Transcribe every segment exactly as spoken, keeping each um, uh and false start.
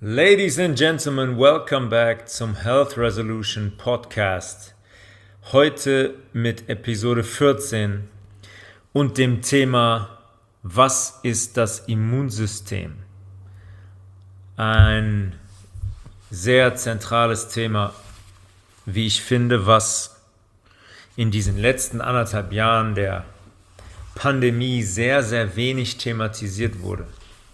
Ladies and Gentlemen, welcome back zum Health Resolution Podcast. Heute mit Episode vierzehn und dem Thema: Was ist das Immunsystem? Ein sehr zentrales Thema, wie ich finde, was in diesen letzten anderthalb Jahren der Pandemie sehr, sehr wenig thematisiert wurde.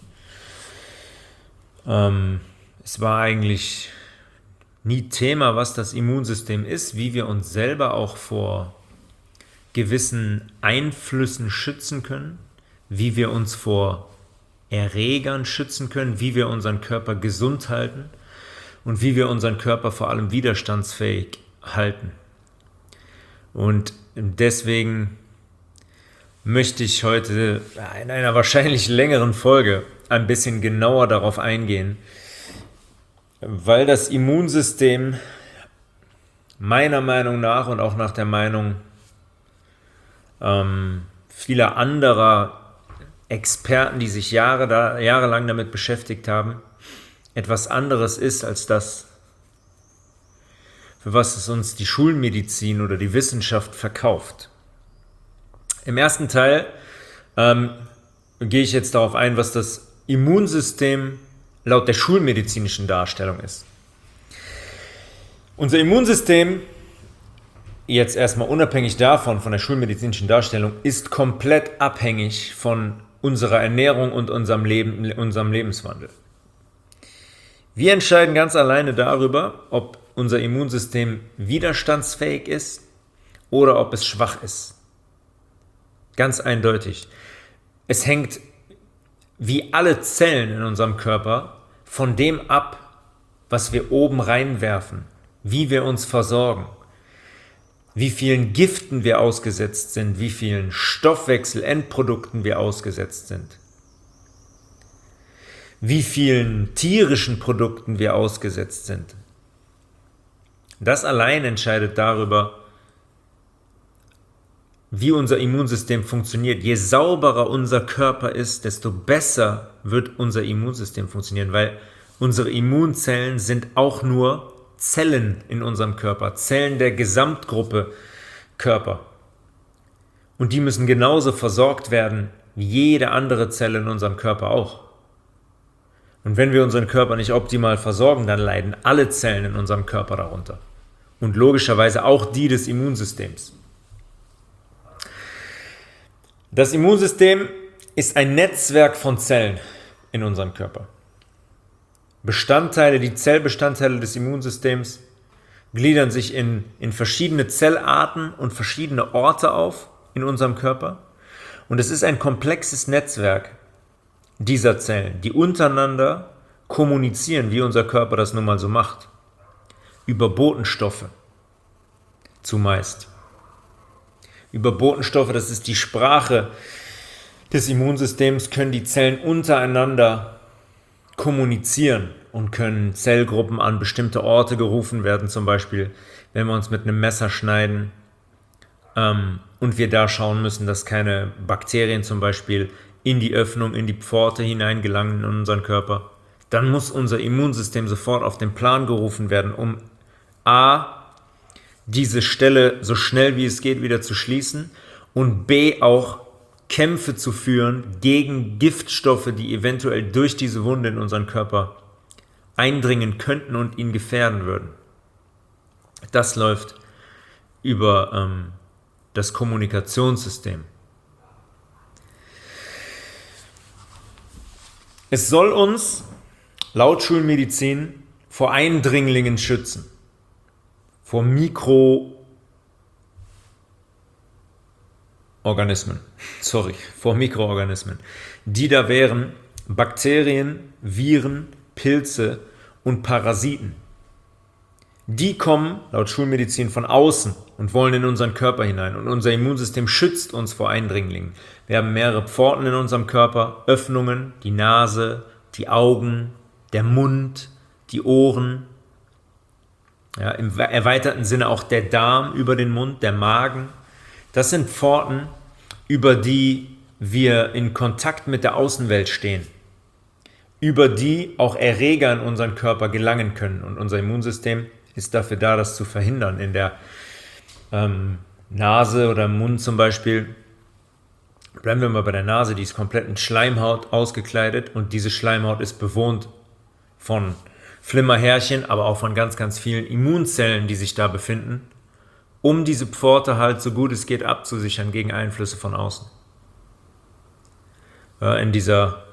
Ähm, es war eigentlich nie Thema, was das Immunsystem ist, wie wir uns selber auch vor gewissen Einflüssen schützen können, wie wir uns vor Erregern schützen können, wie wir unseren Körper gesund halten und wie wir unseren Körper vor allem widerstandsfähig halten. Und deswegen möchte ich heute in einer wahrscheinlich längeren Folge ein bisschen genauer darauf eingehen, weil das Immunsystem meiner Meinung nach und auch nach der Meinung ähm, vieler anderer Experten, die sich Jahre da, jahrelang damit beschäftigt haben, etwas anderes ist als das, für was es uns die Schulmedizin oder die Wissenschaft verkauft. Im ersten Teil ähm, gehe ich jetzt darauf ein, was das Immunsystem laut der schulmedizinischen Darstellung ist. Unser Immunsystem, jetzt erstmal unabhängig davon, von der schulmedizinischen Darstellung, ist komplett abhängig von unserer Ernährung und unserem Leben, unserem Lebenswandel. Wir entscheiden ganz alleine darüber, ob unser Immunsystem widerstandsfähig ist oder ob es schwach ist. Ganz eindeutig. Es hängt wie alle Zellen in unserem Körper von dem ab, was wir oben reinwerfen, wie wir uns versorgen, wie vielen Giften wir ausgesetzt sind, wie vielen Stoffwechselendprodukten wir ausgesetzt sind, wie vielen tierischen Produkten wir ausgesetzt sind. Das allein entscheidet darüber, wie unser Immunsystem funktioniert. Je sauberer unser Körper ist, desto besser wird unser Immunsystem funktionieren, weil unsere Immunzellen sind auch nur Zellen in unserem Körper, Zellen der Gesamtgruppe Körper. Und die müssen genauso versorgt werden wie jede andere Zelle in unserem Körper auch. Und wenn wir unseren Körper nicht optimal versorgen, dann leiden alle Zellen in unserem Körper darunter. Und logischerweise auch die des Immunsystems. Das Immunsystem ist ein Netzwerk von Zellen in unserem Körper. Bestandteile, die Zellbestandteile des Immunsystems gliedern sich in, in verschiedene Zellarten und verschiedene Orte auf in unserem Körper. Und es ist ein komplexes Netzwerk dieser Zellen, die untereinander kommunizieren, wie unser Körper das nun mal so macht. Über Botenstoffe zumeist. Über Botenstoffe, das ist die Sprache des Immunsystems, können die Zellen untereinander kommunizieren und können Zellgruppen an bestimmte Orte gerufen werden, zum Beispiel, wenn wir uns mit einem Messer schneiden ähm, und wir da schauen müssen, dass keine Bakterien zum Beispiel in die Öffnung, in die Pforte hineingelangen in unseren Körper, dann muss unser Immunsystem sofort auf den Plan gerufen werden, um a. diese Stelle so schnell wie es geht wieder zu schließen und b. auch Kämpfe zu führen gegen Giftstoffe, die eventuell durch diese Wunde in unseren Körper eindringen könnten und ihn gefährden würden. Das läuft über ähm, das Kommunikationssystem. Es soll uns laut Schulmedizin vor Eindringlingen schützen. Vor Mikroorganismen, sorry, vor Mikroorganismen, die da wären Bakterien, Viren, Pilze und Parasiten. Die kommen laut Schulmedizin von außen und wollen in unseren Körper hinein und unser Immunsystem schützt uns vor Eindringlingen. Wir haben mehrere Pforten in unserem Körper, Öffnungen, die Nase, die Augen, der Mund, die Ohren. Ja, im erweiterten Sinne auch der Darm über den Mund, der Magen. Das sind Pforten, über die wir in Kontakt mit der Außenwelt stehen. über die auch Erreger in unseren Körper gelangen können. Und unser Immunsystem ist dafür da, das zu verhindern. In der ähm, Nase oder im Mund zum Beispiel, bleiben wir mal bei der Nase, die ist komplett in Schleimhaut ausgekleidet und diese Schleimhaut ist bewohnt von Flimmerhärchen, aber auch von ganz, ganz vielen Immunzellen, die sich da befinden, um diese Pforte halt so gut es geht abzusichern gegen Einflüsse von außen. Ja, in dieser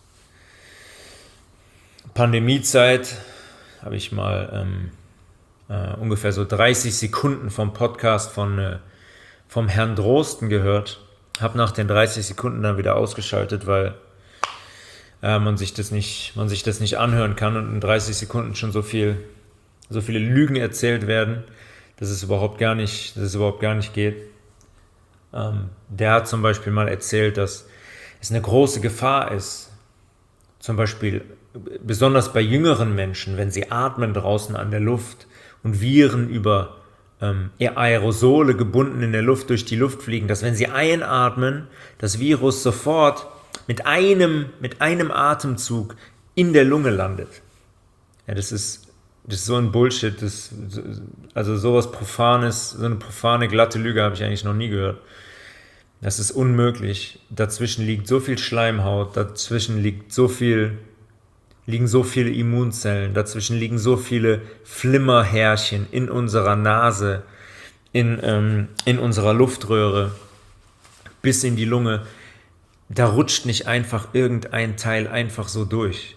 Pandemiezeit habe ich mal ähm, äh, ungefähr so dreißig Sekunden vom Podcast von, äh, vom Herrn Drosten gehört, habe nach den dreißig Sekunden dann wieder ausgeschaltet, weil äh, man sich das nicht, man sich das nicht anhören kann und in dreißig Sekunden schon so viel, so viele Lügen erzählt werden, dass es überhaupt gar nicht, dass es überhaupt gar nicht geht. Ähm, der hat zum Beispiel mal erzählt, dass es eine große Gefahr ist, zum Beispiel besonders bei jüngeren Menschen, wenn sie atmen draußen an der Luft und Viren über ähm, Aerosole gebunden in der Luft durch die Luft fliegen, dass wenn sie einatmen, das Virus sofort mit einem, mit einem Atemzug in der Lunge landet. Ja, das ist, das ist so ein Bullshit, das, also sowas Profanes, so eine profane, glatte Lüge habe ich eigentlich noch nie gehört. Das ist unmöglich. Dazwischen liegt so viel Schleimhaut, dazwischen liegt so viel, liegen so viele Immunzellen, dazwischen liegen so viele Flimmerhärchen in unserer Nase, in, ähm, in unserer Luftröhre, bis in die Lunge. Da rutscht nicht einfach irgendein Teil einfach so durch.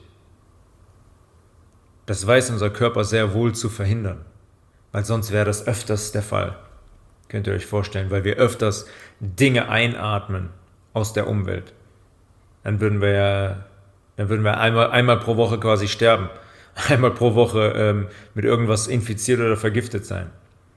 Das weiß unser Körper sehr wohl zu verhindern, weil sonst wäre das öfters der Fall. Könnt ihr euch vorstellen, weil wir öfters Dinge einatmen aus der Umwelt. Dann würden wir ja, dann würden wir einmal, einmal pro Woche quasi sterben. Einmal pro Woche ähm, mit irgendwas infiziert oder vergiftet sein.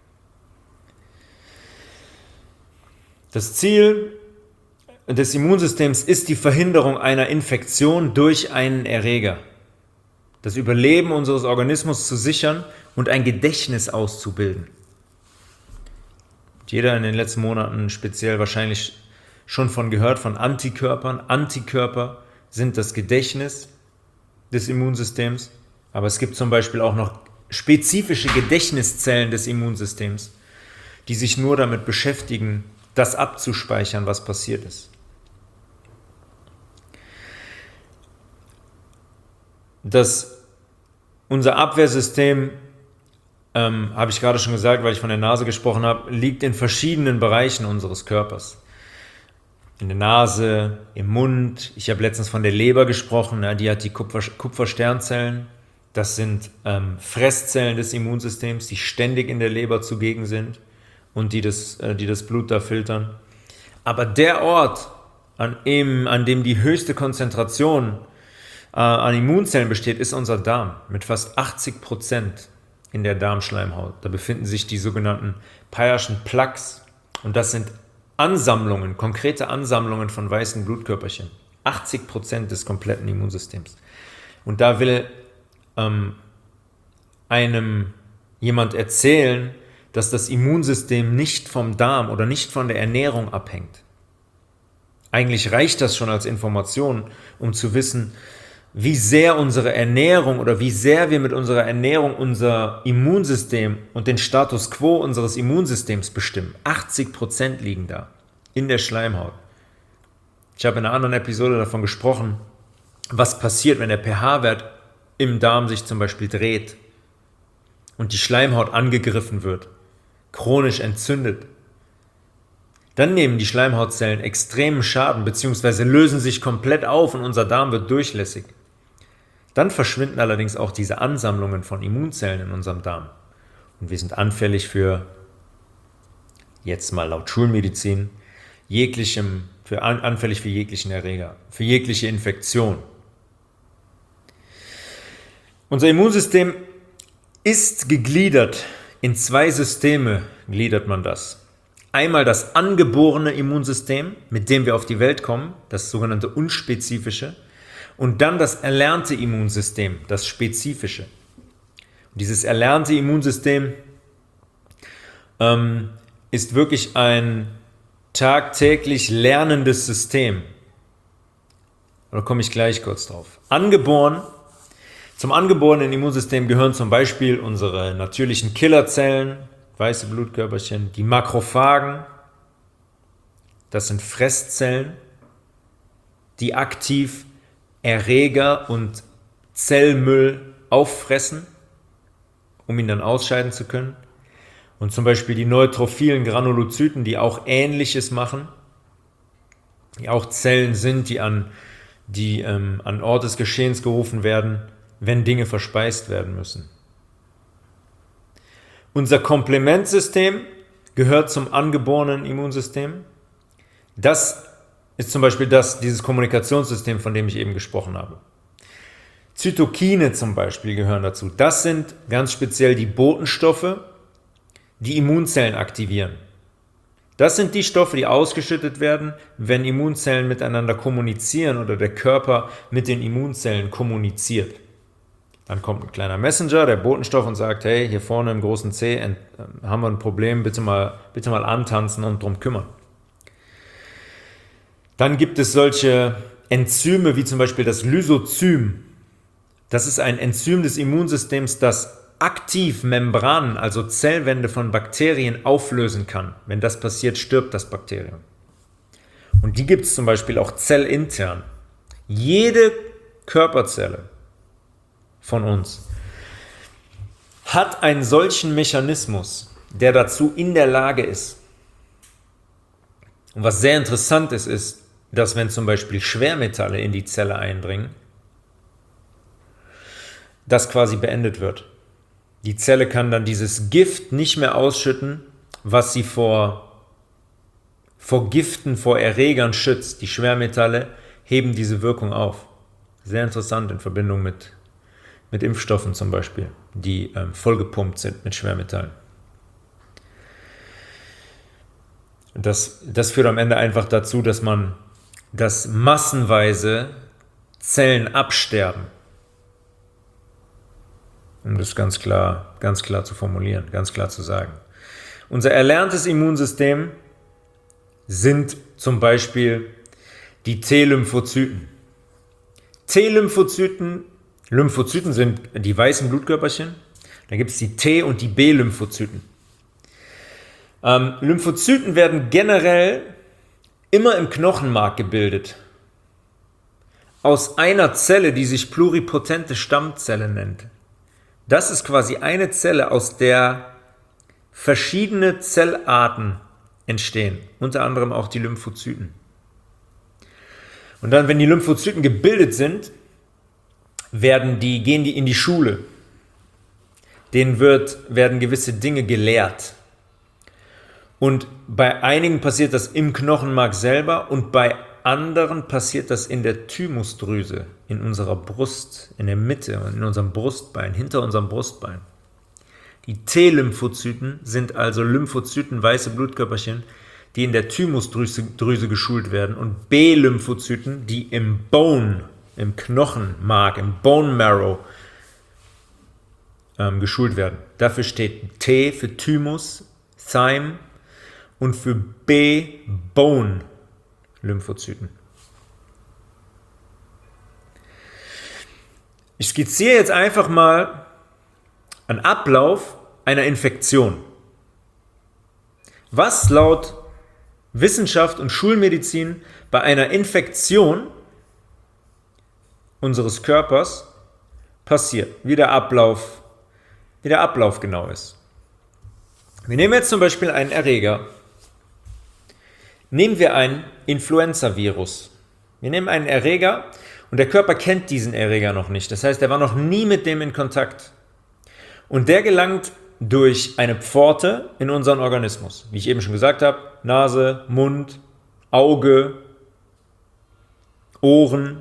Das Ziel des Immunsystems ist die Verhinderung einer Infektion durch einen Erreger. Das Überleben unseres Organismus zu sichern und ein Gedächtnis auszubilden. Jeder in den letzten Monaten speziell wahrscheinlich schon von gehört, von Antikörpern. Antikörper sind das Gedächtnis des Immunsystems, aber es gibt zum Beispiel auch noch spezifische Gedächtniszellen des Immunsystems, die sich nur damit beschäftigen, das abzuspeichern, was passiert ist. Das, unser Abwehrsystem, Ähm, habe ich gerade schon gesagt, weil ich von der Nase gesprochen habe, liegt in verschiedenen Bereichen unseres Körpers. In der Nase, im Mund. Ich habe letztens von der Leber gesprochen, ja, die hat die Kupfer, Kupfersternzellen. Das sind ähm, Fresszellen des Immunsystems, die ständig in der Leber zugegen sind und die das, äh, die das Blut da filtern. Aber der Ort, an dem, an dem die höchste Konzentration äh, an Immunzellen besteht, ist unser Darm mit fast achtzig Prozent. In der Darmschleimhaut. Da befinden sich die sogenannten Peyer'schen Plaques und das sind Ansammlungen, konkrete Ansammlungen von weißen Blutkörperchen. achtzig Prozent des kompletten Immunsystems. Und da will ähm, einem jemand erzählen, dass das Immunsystem nicht vom Darm oder nicht von der Ernährung abhängt. Eigentlich reicht das schon als Information, um zu wissen, wie sehr unsere Ernährung oder wie sehr wir mit unserer Ernährung unser Immunsystem und den Status quo unseres Immunsystems bestimmen. achtzig Prozent liegen da in der Schleimhaut. Ich habe in einer anderen Episode davon gesprochen, was passiert, wenn der pH-Wert im Darm sich zum Beispiel dreht und die Schleimhaut angegriffen wird, chronisch entzündet. Dann nehmen die Schleimhautzellen extremen Schaden bzw. lösen sich komplett auf und unser Darm wird durchlässig. Dann verschwinden allerdings auch diese Ansammlungen von Immunzellen in unserem Darm. Und wir sind anfällig für, jetzt mal laut Schulmedizin, jeglichem, für anfällig für jeglichen Erreger, für jegliche Infektion. Unser Immunsystem ist gegliedert, in zwei Systeme gliedert man das. Einmal das angeborene Immunsystem, mit dem wir auf die Welt kommen, das sogenannte unspezifische, und dann das erlernte Immunsystem, das spezifische. Und dieses erlernte Immunsystem ähm, ist wirklich ein tagtäglich lernendes System. Da komme ich gleich kurz drauf. Angeboren. Zum angeborenen Immunsystem gehören zum Beispiel unsere natürlichen Killerzellen, weiße Blutkörperchen, die Makrophagen, das sind Fresszellen, die aktiv Erreger und Zellmüll auffressen, um ihn dann ausscheiden zu können. Und zum Beispiel die neutrophilen Granulozyten, die auch Ähnliches machen, die auch Zellen sind, die an, die, ähm, an Ort des Geschehens gerufen werden, wenn Dinge verspeist werden müssen. Unser Komplementsystem gehört zum angeborenen Immunsystem. Das ist zum Beispiel das, dieses Kommunikationssystem, von dem ich eben gesprochen habe. Zytokine zum Beispiel gehören dazu. Das sind ganz speziell die Botenstoffe, die Immunzellen aktivieren. Das sind die Stoffe, die ausgeschüttet werden, wenn Immunzellen miteinander kommunizieren oder der Körper mit den Immunzellen kommuniziert. Dann kommt ein kleiner Messenger, der Botenstoff, und sagt, hey, hier vorne im großen C äh, haben wir ein Problem, bitte mal, bitte mal antanzen und drum kümmern. Dann gibt es solche Enzyme wie zum Beispiel das Lysozym. Das ist ein Enzym des Immunsystems, das aktiv Membranen, also Zellwände von Bakterien auflösen kann. Wenn das passiert, stirbt das Bakterium. Und die gibt es zum Beispiel auch zellintern. Jede Körperzelle von uns hat einen solchen Mechanismus, der dazu in der Lage ist. Und was sehr interessant ist, ist, dass wenn zum Beispiel Schwermetalle in die Zelle eindringen, das quasi beendet wird. Die Zelle kann dann dieses Gift nicht mehr ausschütten, was sie vor, vor Giften, vor Erregern schützt. Die Schwermetalle heben diese Wirkung auf. Sehr interessant in Verbindung mit, mit Impfstoffen zum Beispiel, die ähm, vollgepumpt sind mit Schwermetallen. Das, das führt am Ende einfach dazu, dass man, dass massenweise Zellen absterben. Um das ganz klar, ganz klar zu formulieren, ganz klar zu sagen. Unser erlerntes Immunsystem sind zum Beispiel die T-Lymphozyten. T-Lymphozyten, Lymphozyten sind die weißen Blutkörperchen. Dann gibt es die T- und die B-Lymphozyten. Ähm, Lymphozyten werden generell immer im Knochenmark gebildet. Aus einer Zelle, die sich pluripotente Stammzelle nennt. Das ist quasi eine Zelle, aus der verschiedene Zellarten entstehen, unter anderem auch die Lymphozyten. Und dann, wenn die Lymphozyten gebildet sind, werden die, gehen die in die Schule. Denen wird, werden gewisse Dinge gelehrt. Und bei einigen passiert das im Knochenmark selber und bei anderen passiert das in der Thymusdrüse, in unserer Brust, in der Mitte und in unserem Brustbein, hinter unserem Brustbein. Die T-Lymphozyten sind also Lymphozyten, weiße Blutkörperchen, die in der Thymusdrüse Drüse geschult werden, und B-Lymphozyten, die im Bone, im Knochenmark, im Bone Marrow ähm, geschult werden. Dafür steht T für Thymus, Thyme, und für B, Bone Lymphozyten. Ich skizziere jetzt einfach mal einen Ablauf einer Infektion. Was laut Wissenschaft und Schulmedizin bei einer Infektion unseres Körpers passiert, wie der Ablauf, wie der Ablauf genau ist. Wir nehmen jetzt zum Beispiel einen Erreger. Nehmen wir ein Influenza-Virus. Wir nehmen einen Erreger und der Körper kennt diesen Erreger noch nicht. Das heißt, er war noch nie mit dem in Kontakt. Und der gelangt durch eine Pforte in unseren Organismus. Wie ich eben schon gesagt habe, Nase, Mund, Auge, Ohren.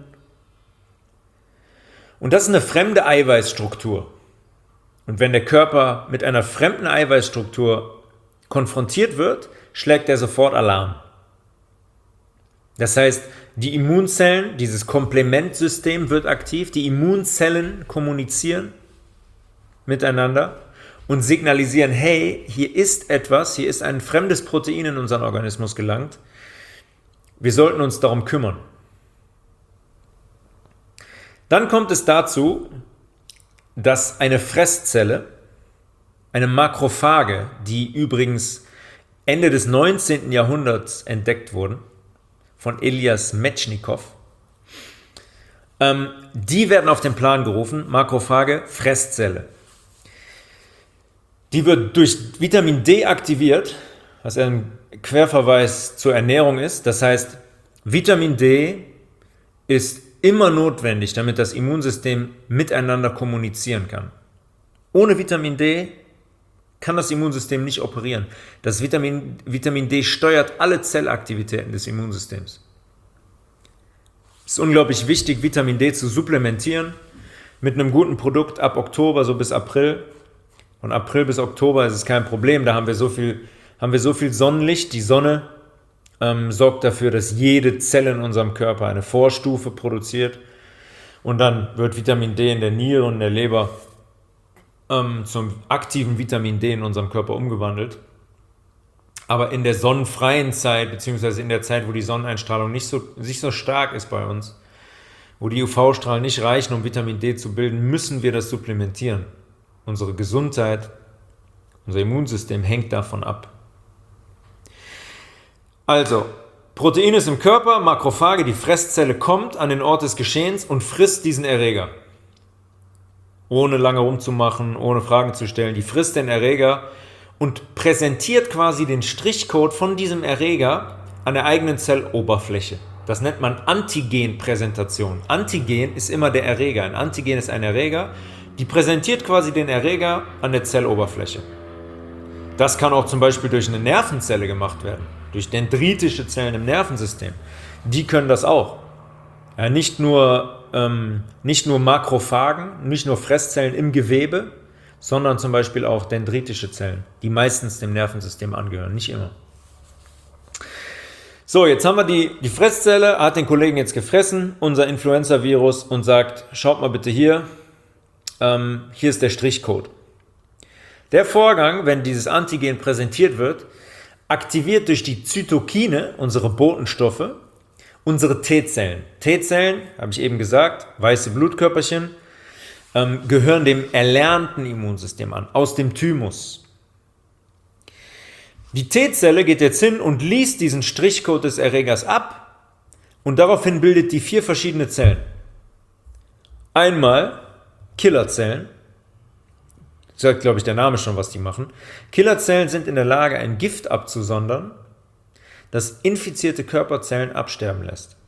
Und das ist eine fremde Eiweißstruktur. Und wenn der Körper mit einer fremden Eiweißstruktur konfrontiert wird, schlägt er sofort Alarm. Das heißt, die Immunzellen, dieses Komplementsystem wird aktiv, die Immunzellen kommunizieren miteinander und signalisieren, hey, hier ist etwas, hier ist ein fremdes Protein in unseren Organismus gelangt, wir sollten uns darum kümmern. Dann kommt es dazu, dass eine Fresszelle, eine Makrophage, die übrigens Ende des neunzehnten Jahrhunderts entdeckt wurden, von Elias Metschnikow, ähm, die werden auf den Plan gerufen, Makrophage, Fresszelle. Die wird durch Vitamin D aktiviert, was ein Querverweis zur Ernährung ist. Das heißt, Vitamin D ist immer notwendig, damit das Immunsystem miteinander kommunizieren kann. Ohne Vitamin D kann das Immunsystem nicht operieren. Das Vitamin, Vitamin D steuert alle Zellaktivitäten des Immunsystems. Es ist unglaublich wichtig, Vitamin D zu supplementieren mit einem guten Produkt ab Oktober, so bis April. Von April bis Oktober ist es kein Problem, da haben wir so viel, haben wir so viel Sonnenlicht. Die Sonne ähm, sorgt dafür, dass jede Zelle in unserem Körper eine Vorstufe produziert und dann wird Vitamin D in der Niere und in der Leber ähm, zum aktiven Vitamin D in unserem Körper umgewandelt. Aber in der sonnenfreien Zeit, beziehungsweise in der Zeit, wo die Sonneneinstrahlung nicht so, nicht so stark ist bei uns, wo die U V-Strahlen nicht reichen, um Vitamin D zu bilden, müssen wir das supplementieren. Unsere Gesundheit, unser Immunsystem hängt davon ab. Also, Protein ist im Körper, Makrophage, die Fresszelle kommt an den Ort des Geschehens und frisst diesen Erreger. Ohne lange rumzumachen, ohne Fragen zu stellen. Die frisst den Erreger und präsentiert quasi den Strichcode von diesem Erreger an der eigenen Zelloberfläche. Das nennt man Antigenpräsentation. Antigen ist immer der Erreger. Ein Antigen ist ein Erreger, die präsentiert quasi den Erreger an der Zelloberfläche. Das kann auch zum Beispiel durch eine Nervenzelle gemacht werden, durch dendritische Zellen im Nervensystem. Die können das auch. Ja, nicht nur, ähm, nicht nur Makrophagen, nicht nur Fresszellen im Gewebe, sondern zum Beispiel auch dendritische Zellen, die meistens dem Nervensystem angehören, nicht immer. So, jetzt haben wir die, die Fresszelle, hat den Kollegen jetzt gefressen, unser Influenza-Virus, und sagt, schaut mal bitte hier, ähm, hier ist der Strichcode. Der Vorgang, wenn dieses Antigen präsentiert wird, aktiviert durch die Zytokine, unsere Botenstoffe, unsere T-Zellen. T-Zellen, habe ich eben gesagt, weiße Blutkörperchen, ähm, gehören dem erlernten Immunsystem an, aus dem Thymus. Die T-Zelle geht jetzt hin und liest diesen Strichcode des Erregers ab und daraufhin bildet die vier verschiedene Zellen. Einmal Killerzellen, sagt, glaube ich, der Name schon, was die machen. Killerzellen sind in der Lage, ein Gift abzusondern, das infizierte Körperzellen absterben lässt.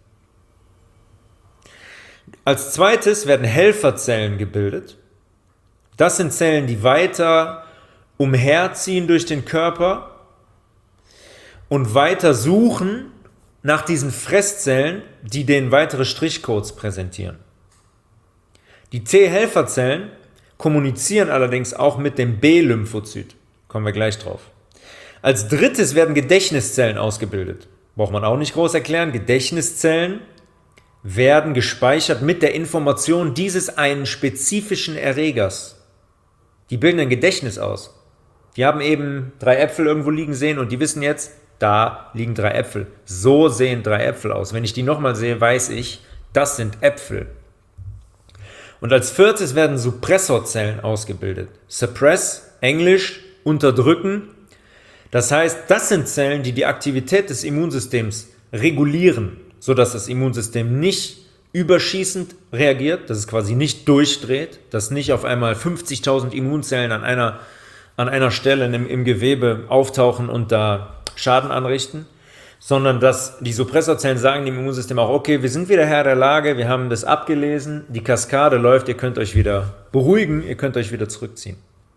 Als zweites werden Helferzellen gebildet. Das sind Zellen, die weiter umherziehen durch den Körper und weiter suchen nach diesen Fresszellen, die denen weitere Strichcodes präsentieren. Die T-Helferzellen kommunizieren allerdings auch mit dem B-Lymphozyt. Kommen wir gleich drauf. Als drittes werden Gedächtniszellen ausgebildet. Braucht man auch nicht groß erklären. Gedächtniszellen werden gespeichert mit der Information dieses einen spezifischen Erregers. Die bilden ein Gedächtnis aus. Die haben eben drei Äpfel irgendwo liegen sehen und die wissen jetzt, da liegen drei Äpfel. So sehen drei Äpfel aus. Wenn ich die nochmal sehe, weiß ich, das sind Äpfel. Und als viertes werden Suppressorzellen ausgebildet. Suppress, Englisch, unterdrücken. Das heißt, das sind Zellen, die die Aktivität des Immunsystems regulieren, sodass das Immunsystem nicht überschießend reagiert, dass es quasi nicht durchdreht, dass nicht auf einmal fünfzigtausend Immunzellen an einer, an einer Stelle im, im Gewebe auftauchen und da Schaden anrichten, sondern dass die Suppressorzellen sagen dem Immunsystem auch, okay, wir sind wieder Herr der Lage, wir haben das abgelesen, die Kaskade läuft, ihr könnt euch wieder beruhigen, ihr könnt euch wieder zurückziehen.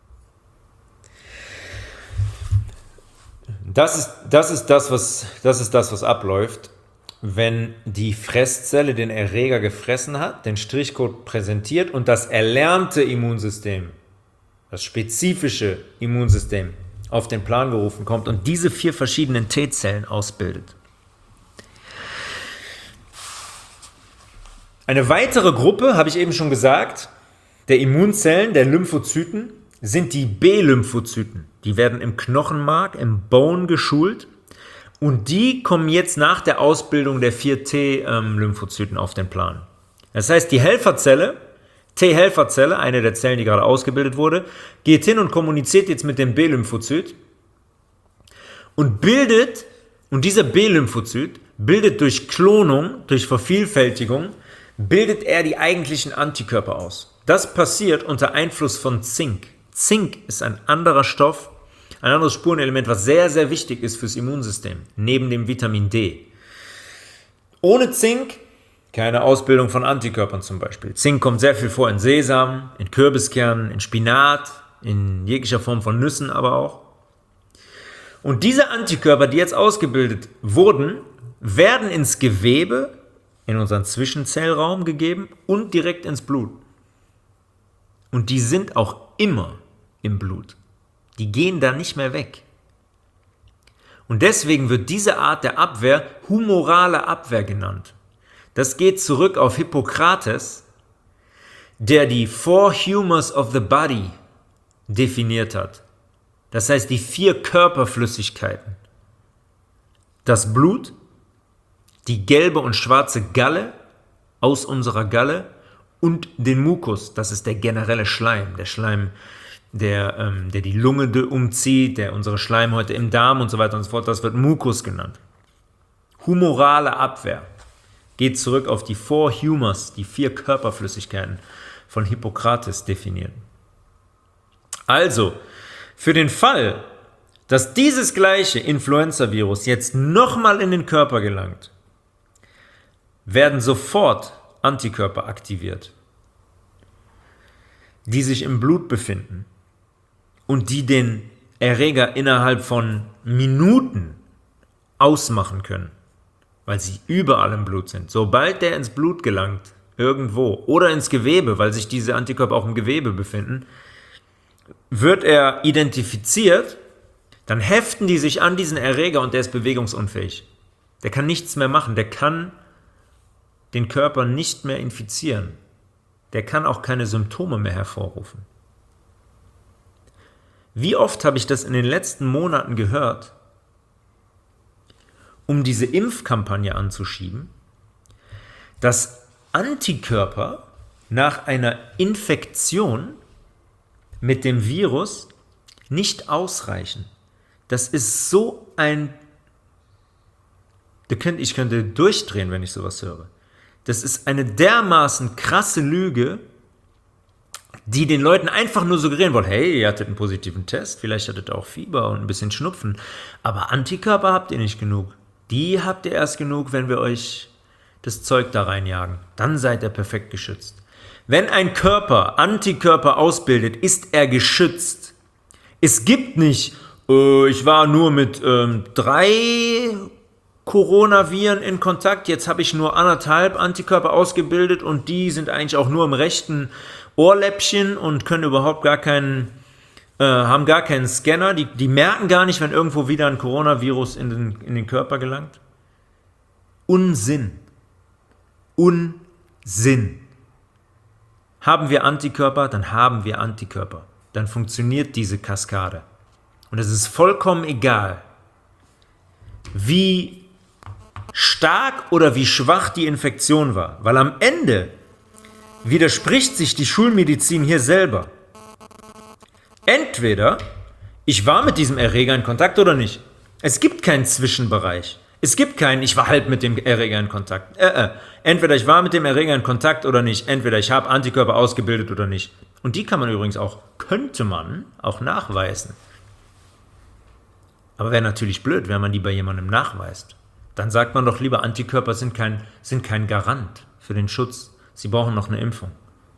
Das ist, das ist das, was, das ist das, was abläuft, wenn die Fresszelle den Erreger gefressen hat, den Strichcode präsentiert und das erlernte Immunsystem, das spezifische Immunsystem, auf den Plan gerufen kommt und diese vier verschiedenen T-Zellen ausbildet. Eine weitere Gruppe, habe ich eben schon gesagt, der Immunzellen, der Lymphozyten, sind die B-Lymphozyten. Die werden im Knochenmark, im Bone geschult und die kommen jetzt nach der Ausbildung der vier T-Lymphozyten auf den Plan. Das heißt, die Helferzelle, T-Helferzelle, eine der Zellen, die gerade ausgebildet wurde, geht hin und kommuniziert jetzt mit dem B-Lymphozyt und bildet, und dieser B-Lymphozyt bildet durch Klonung, durch Vervielfältigung, bildet er die eigentlichen Antikörper aus. Das passiert unter Einfluss von Zink. Zink ist ein anderer Stoff, ein anderes Spurenelement, was sehr, sehr wichtig ist fürs Immunsystem, neben dem Vitamin D. Ohne Zink keine Ausbildung von Antikörpern zum Beispiel. Zink kommt sehr viel vor in Sesam, in Kürbiskernen, in Spinat, in jeglicher Form von Nüssen aber auch. Und diese Antikörper, die jetzt ausgebildet wurden, werden ins Gewebe, in unseren Zwischenzellraum gegeben und direkt ins Blut. Und die sind auch immer im Blut. Die gehen da nicht mehr weg. Und deswegen wird diese Art der Abwehr humorale Abwehr genannt. Das geht zurück auf Hippokrates, der die Four Humors of the Body definiert hat. Das heißt, die vier Körperflüssigkeiten. Das Blut, die gelbe und schwarze Galle aus unserer Galle und den Mukus, das ist der generelle Schleim, der Schleim, der, ähm, der die Lunge umzieht, der unsere Schleimhäute im Darm und so weiter und so fort, das wird Mukus genannt. Humorale Abwehr geht zurück auf die Four Humors, die vier Körperflüssigkeiten von Hippokrates definiert. Also, für den Fall, dass dieses gleiche Influenza-Virus jetzt nochmal in den Körper gelangt, werden sofort Antikörper aktiviert, die sich im Blut befinden und die den Erreger innerhalb von Minuten ausmachen können, weil sie überall im Blut sind. Sobald der ins Blut gelangt, irgendwo, oder ins Gewebe, weil sich diese Antikörper auch im Gewebe befinden, wird er identifiziert, dann heften die sich an diesen Erreger und der ist bewegungsunfähig. Der kann nichts mehr machen, der kann den Körper nicht mehr infizieren. Der kann auch keine Symptome mehr hervorrufen. Wie oft habe ich das in den letzten Monaten gehört, um diese Impfkampagne anzuschieben, dass Antikörper nach einer Infektion mit dem Virus nicht ausreichen. Das ist so ein... Ich könnte durchdrehen, wenn ich sowas höre. Das ist eine dermaßen krasse Lüge, die den Leuten einfach nur suggerieren wollen, hey, ihr hattet einen positiven Test, vielleicht hattet ihr auch Fieber und ein bisschen Schnupfen, aber Antikörper habt ihr nicht genug. Die habt ihr erst genug, wenn wir euch das Zeug da reinjagen. Dann seid ihr perfekt geschützt. Wenn ein Körper Antikörper ausbildet, ist er geschützt. Es gibt nicht, äh, ich war nur mit ähm, drei Coronaviren in Kontakt, jetzt habe ich nur anderthalb Antikörper ausgebildet und die sind eigentlich auch nur im rechten Ohrläppchen und können überhaupt gar keinen, äh, haben gar keinen Scanner, die, die merken gar nicht, wenn irgendwo wieder ein Coronavirus in den, in den Körper gelangt. Unsinn. Unsinn. Haben wir Antikörper, dann haben wir Antikörper. Dann funktioniert diese Kaskade. Und es ist vollkommen egal, wie stark oder wie schwach die Infektion war. Weil am Ende widerspricht sich die Schulmedizin hier selber. Entweder ich war mit diesem Erreger in Kontakt oder nicht. Es gibt keinen Zwischenbereich. Es gibt keinen, ich war halb mit dem Erreger in Kontakt. Äh, äh. Entweder ich war mit dem Erreger in Kontakt oder nicht. Entweder ich habe Antikörper ausgebildet oder nicht. Und die kann man übrigens auch, könnte man auch nachweisen. Aber wäre natürlich blöd, wenn man die bei jemandem nachweist. Dann sagt man doch lieber, Antikörper sind kein, sind kein Garant für den Schutz. Sie brauchen noch eine Impfung.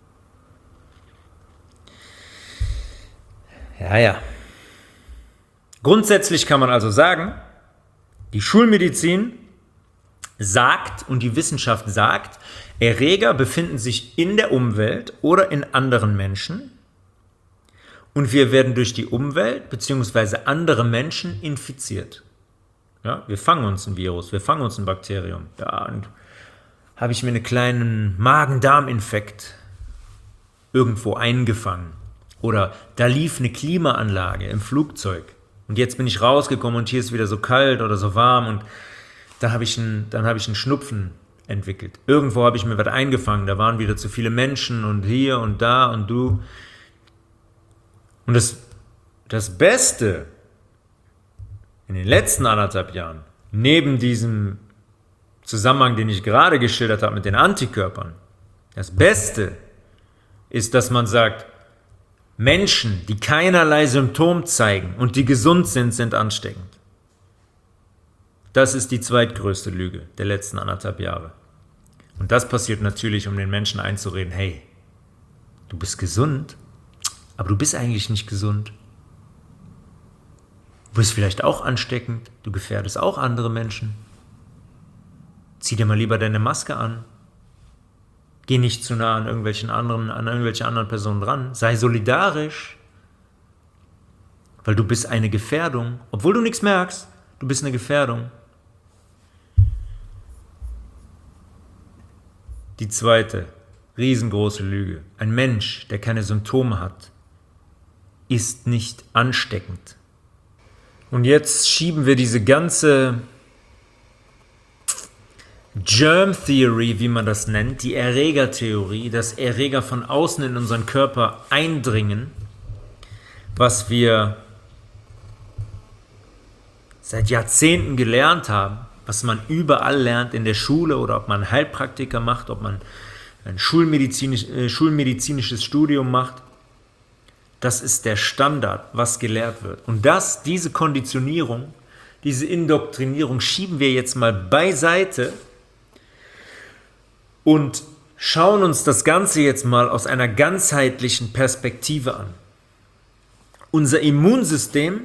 Ja, ja. Grundsätzlich kann man also sagen, die Schulmedizin sagt und die Wissenschaft sagt, Erreger befinden sich in der Umwelt oder in anderen Menschen und wir werden durch die Umwelt bzw. andere Menschen infiziert. Ja, wir fangen uns ein Virus, wir fangen uns ein Bakterium. Ja, und habe ich mir einen kleinen Magen-Darm-Infekt irgendwo eingefangen. Oder da lief eine Klimaanlage im Flugzeug. Und jetzt bin ich rausgekommen und hier ist wieder so kalt oder so warm und da habe ich einen, dann habe ich einen Schnupfen entwickelt. Irgendwo habe ich mir was eingefangen, da waren wieder zu viele Menschen und hier und da und du. Und das, das Beste in den letzten anderthalb Jahren, neben diesem Zusammenhang, den ich gerade geschildert habe mit den Antikörpern, das Beste ist, dass man sagt, Menschen, die keinerlei Symptom zeigen und die gesund sind, sind ansteckend. Das ist die zweitgrößte Lüge der letzten anderthalb Jahre. Und das passiert natürlich, um den Menschen einzureden, hey, du bist gesund, aber du bist eigentlich nicht gesund. Du bist vielleicht auch ansteckend, du gefährdest auch andere Menschen. Zieh dir mal lieber deine Maske an. Geh nicht zu nah an irgendwelchen anderen, an irgendwelche anderen Personen dran. Sei solidarisch, weil du bist eine Gefährdung. Obwohl du nichts merkst, du bist eine Gefährdung. Die zweite riesengroße Lüge. Ein Mensch, der keine Symptome hat, ist nicht ansteckend. Und jetzt schieben wir diese ganze Germ Theory, wie man das nennt, die Erregertheorie, dass Erreger von außen in unseren Körper eindringen, was wir seit Jahrzehnten gelernt haben, was man überall lernt in der Schule oder ob man Heilpraktiker macht, ob man ein schulmedizinisch, äh, schulmedizinisches Studium macht. Das ist der Standard, was gelehrt wird. Und das, diese Konditionierung, diese Indoktrinierung schieben wir jetzt mal beiseite und schauen uns das Ganze jetzt mal aus einer ganzheitlichen Perspektive an. Unser Immunsystem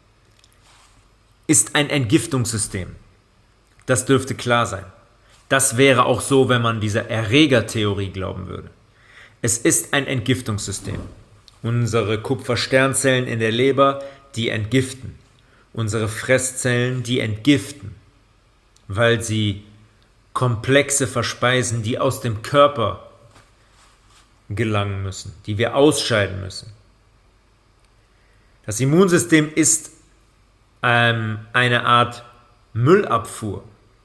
ist ein Entgiftungssystem. Das dürfte klar sein. Das wäre auch so, wenn man dieser Erregertheorie glauben würde. Es ist ein Entgiftungssystem. Unsere Kupfersternzellen in der Leber, die entgiften. Unsere Fresszellen, die entgiften, weil sie Komplexe verspeisen, die aus dem Körper gelangen müssen, die wir ausscheiden müssen. Das Immunsystem ist ähm, eine Art Müllabfuhr.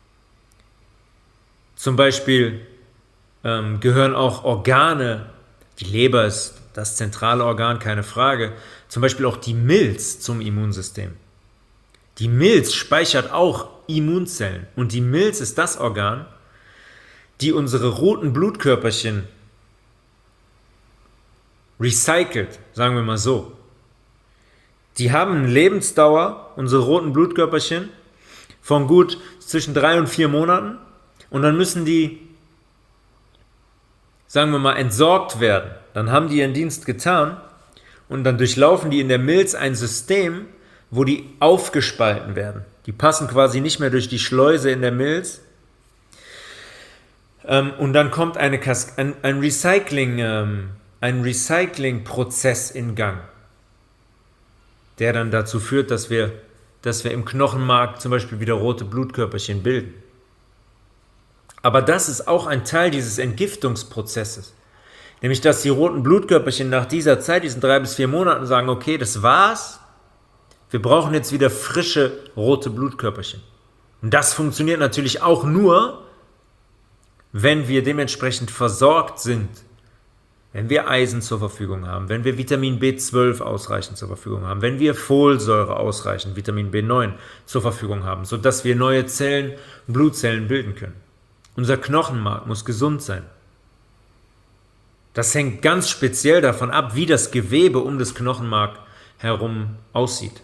Zum Beispiel ähm, gehören auch Organe, die Leber ist das zentrale Organ, keine Frage, zum Beispiel auch die Milz zum Immunsystem. Die Milz speichert auch Immunzellen und die Milz ist das Organ, die unsere roten Blutkörperchen recycelt, sagen wir mal so. Die haben eine Lebensdauer, unsere roten Blutkörperchen, von gut zwischen drei und vier Monaten und dann müssen die, sagen wir mal, entsorgt werden. Dann haben die ihren Dienst getan und dann durchlaufen die in der Milz ein System, wo die aufgespalten werden. Die passen quasi nicht mehr durch die Schleuse in der Milz. Ähm, und dann kommt eine Kas- ein, ein, Recycling, ähm, ein Recycling-Prozess in Gang, der dann dazu führt, dass wir, dass wir im Knochenmark zum Beispiel wieder rote Blutkörperchen bilden. Aber das ist auch ein Teil dieses Entgiftungsprozesses. Nämlich, dass die roten Blutkörperchen nach dieser Zeit, diesen drei bis vier Monaten, sagen, okay, das war's. Wir brauchen jetzt wieder frische rote Blutkörperchen. Und das funktioniert natürlich auch nur, wenn wir dementsprechend versorgt sind. Wenn wir Eisen zur Verfügung haben, wenn wir Vitamin B zwölf ausreichend zur Verfügung haben, wenn wir Folsäure ausreichend, Vitamin B neun zur Verfügung haben, sodass wir neue Zellen, Blutzellen bilden können. Unser Knochenmark muss gesund sein. Das hängt ganz speziell davon ab, wie das Gewebe um das Knochenmark herum aussieht.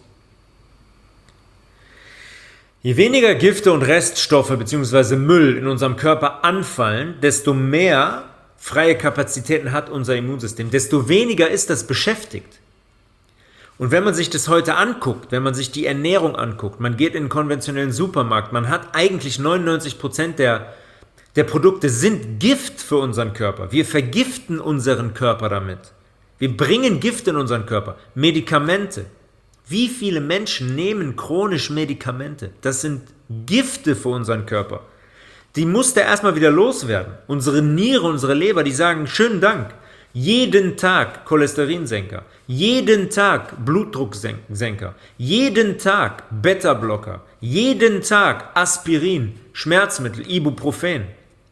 Je weniger Gifte und Reststoffe bzw. Müll in unserem Körper anfallen, desto mehr freie Kapazitäten hat unser Immunsystem, desto weniger ist das beschäftigt. Und wenn man sich das heute anguckt, wenn man sich die Ernährung anguckt, man geht in einen konventionellen Supermarkt, man hat eigentlich neunundneunzig Prozent der Der Produkte sind Gift für unseren Körper. Wir vergiften unseren Körper damit. Wir bringen Gift in unseren Körper. Medikamente. Wie viele Menschen nehmen chronisch Medikamente? Das sind Gifte für unseren Körper. Die muss der erstmal wieder loswerden. Unsere Niere, unsere Leber, die sagen, schönen Dank. Jeden Tag Cholesterinsenker. Jeden Tag Blutdrucksenker. Jeden Tag Beta-Blocker. Jeden Tag Aspirin, Schmerzmittel, Ibuprofen.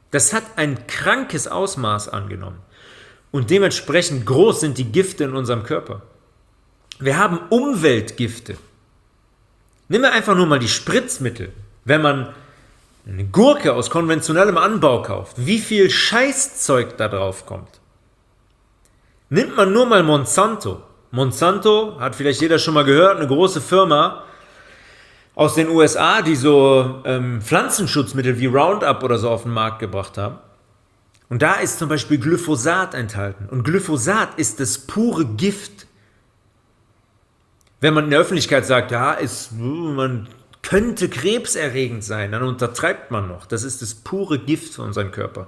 Das hat ein krankes Ausmaß angenommen. Und dementsprechend groß sind die Gifte in unserem Körper. Wir haben Umweltgifte. Nimm mir einfach nur mal die Spritzmittel. Wenn man eine Gurke aus konventionellem Anbau kauft, wie viel Scheißzeug da drauf kommt. Nimmt man nur mal Monsanto. Monsanto, hat vielleicht jeder schon mal gehört, eine große Firma aus den U S A, die so ähm, Pflanzenschutzmittel wie Roundup oder so auf den Markt gebracht haben. Und da ist zum Beispiel Glyphosat enthalten. Und Glyphosat ist das pure Gift. Wenn man in der Öffentlichkeit sagt, ja, ist, man könnte krebserregend sein, dann untertreibt man noch. Das ist das pure Gift für unseren Körper.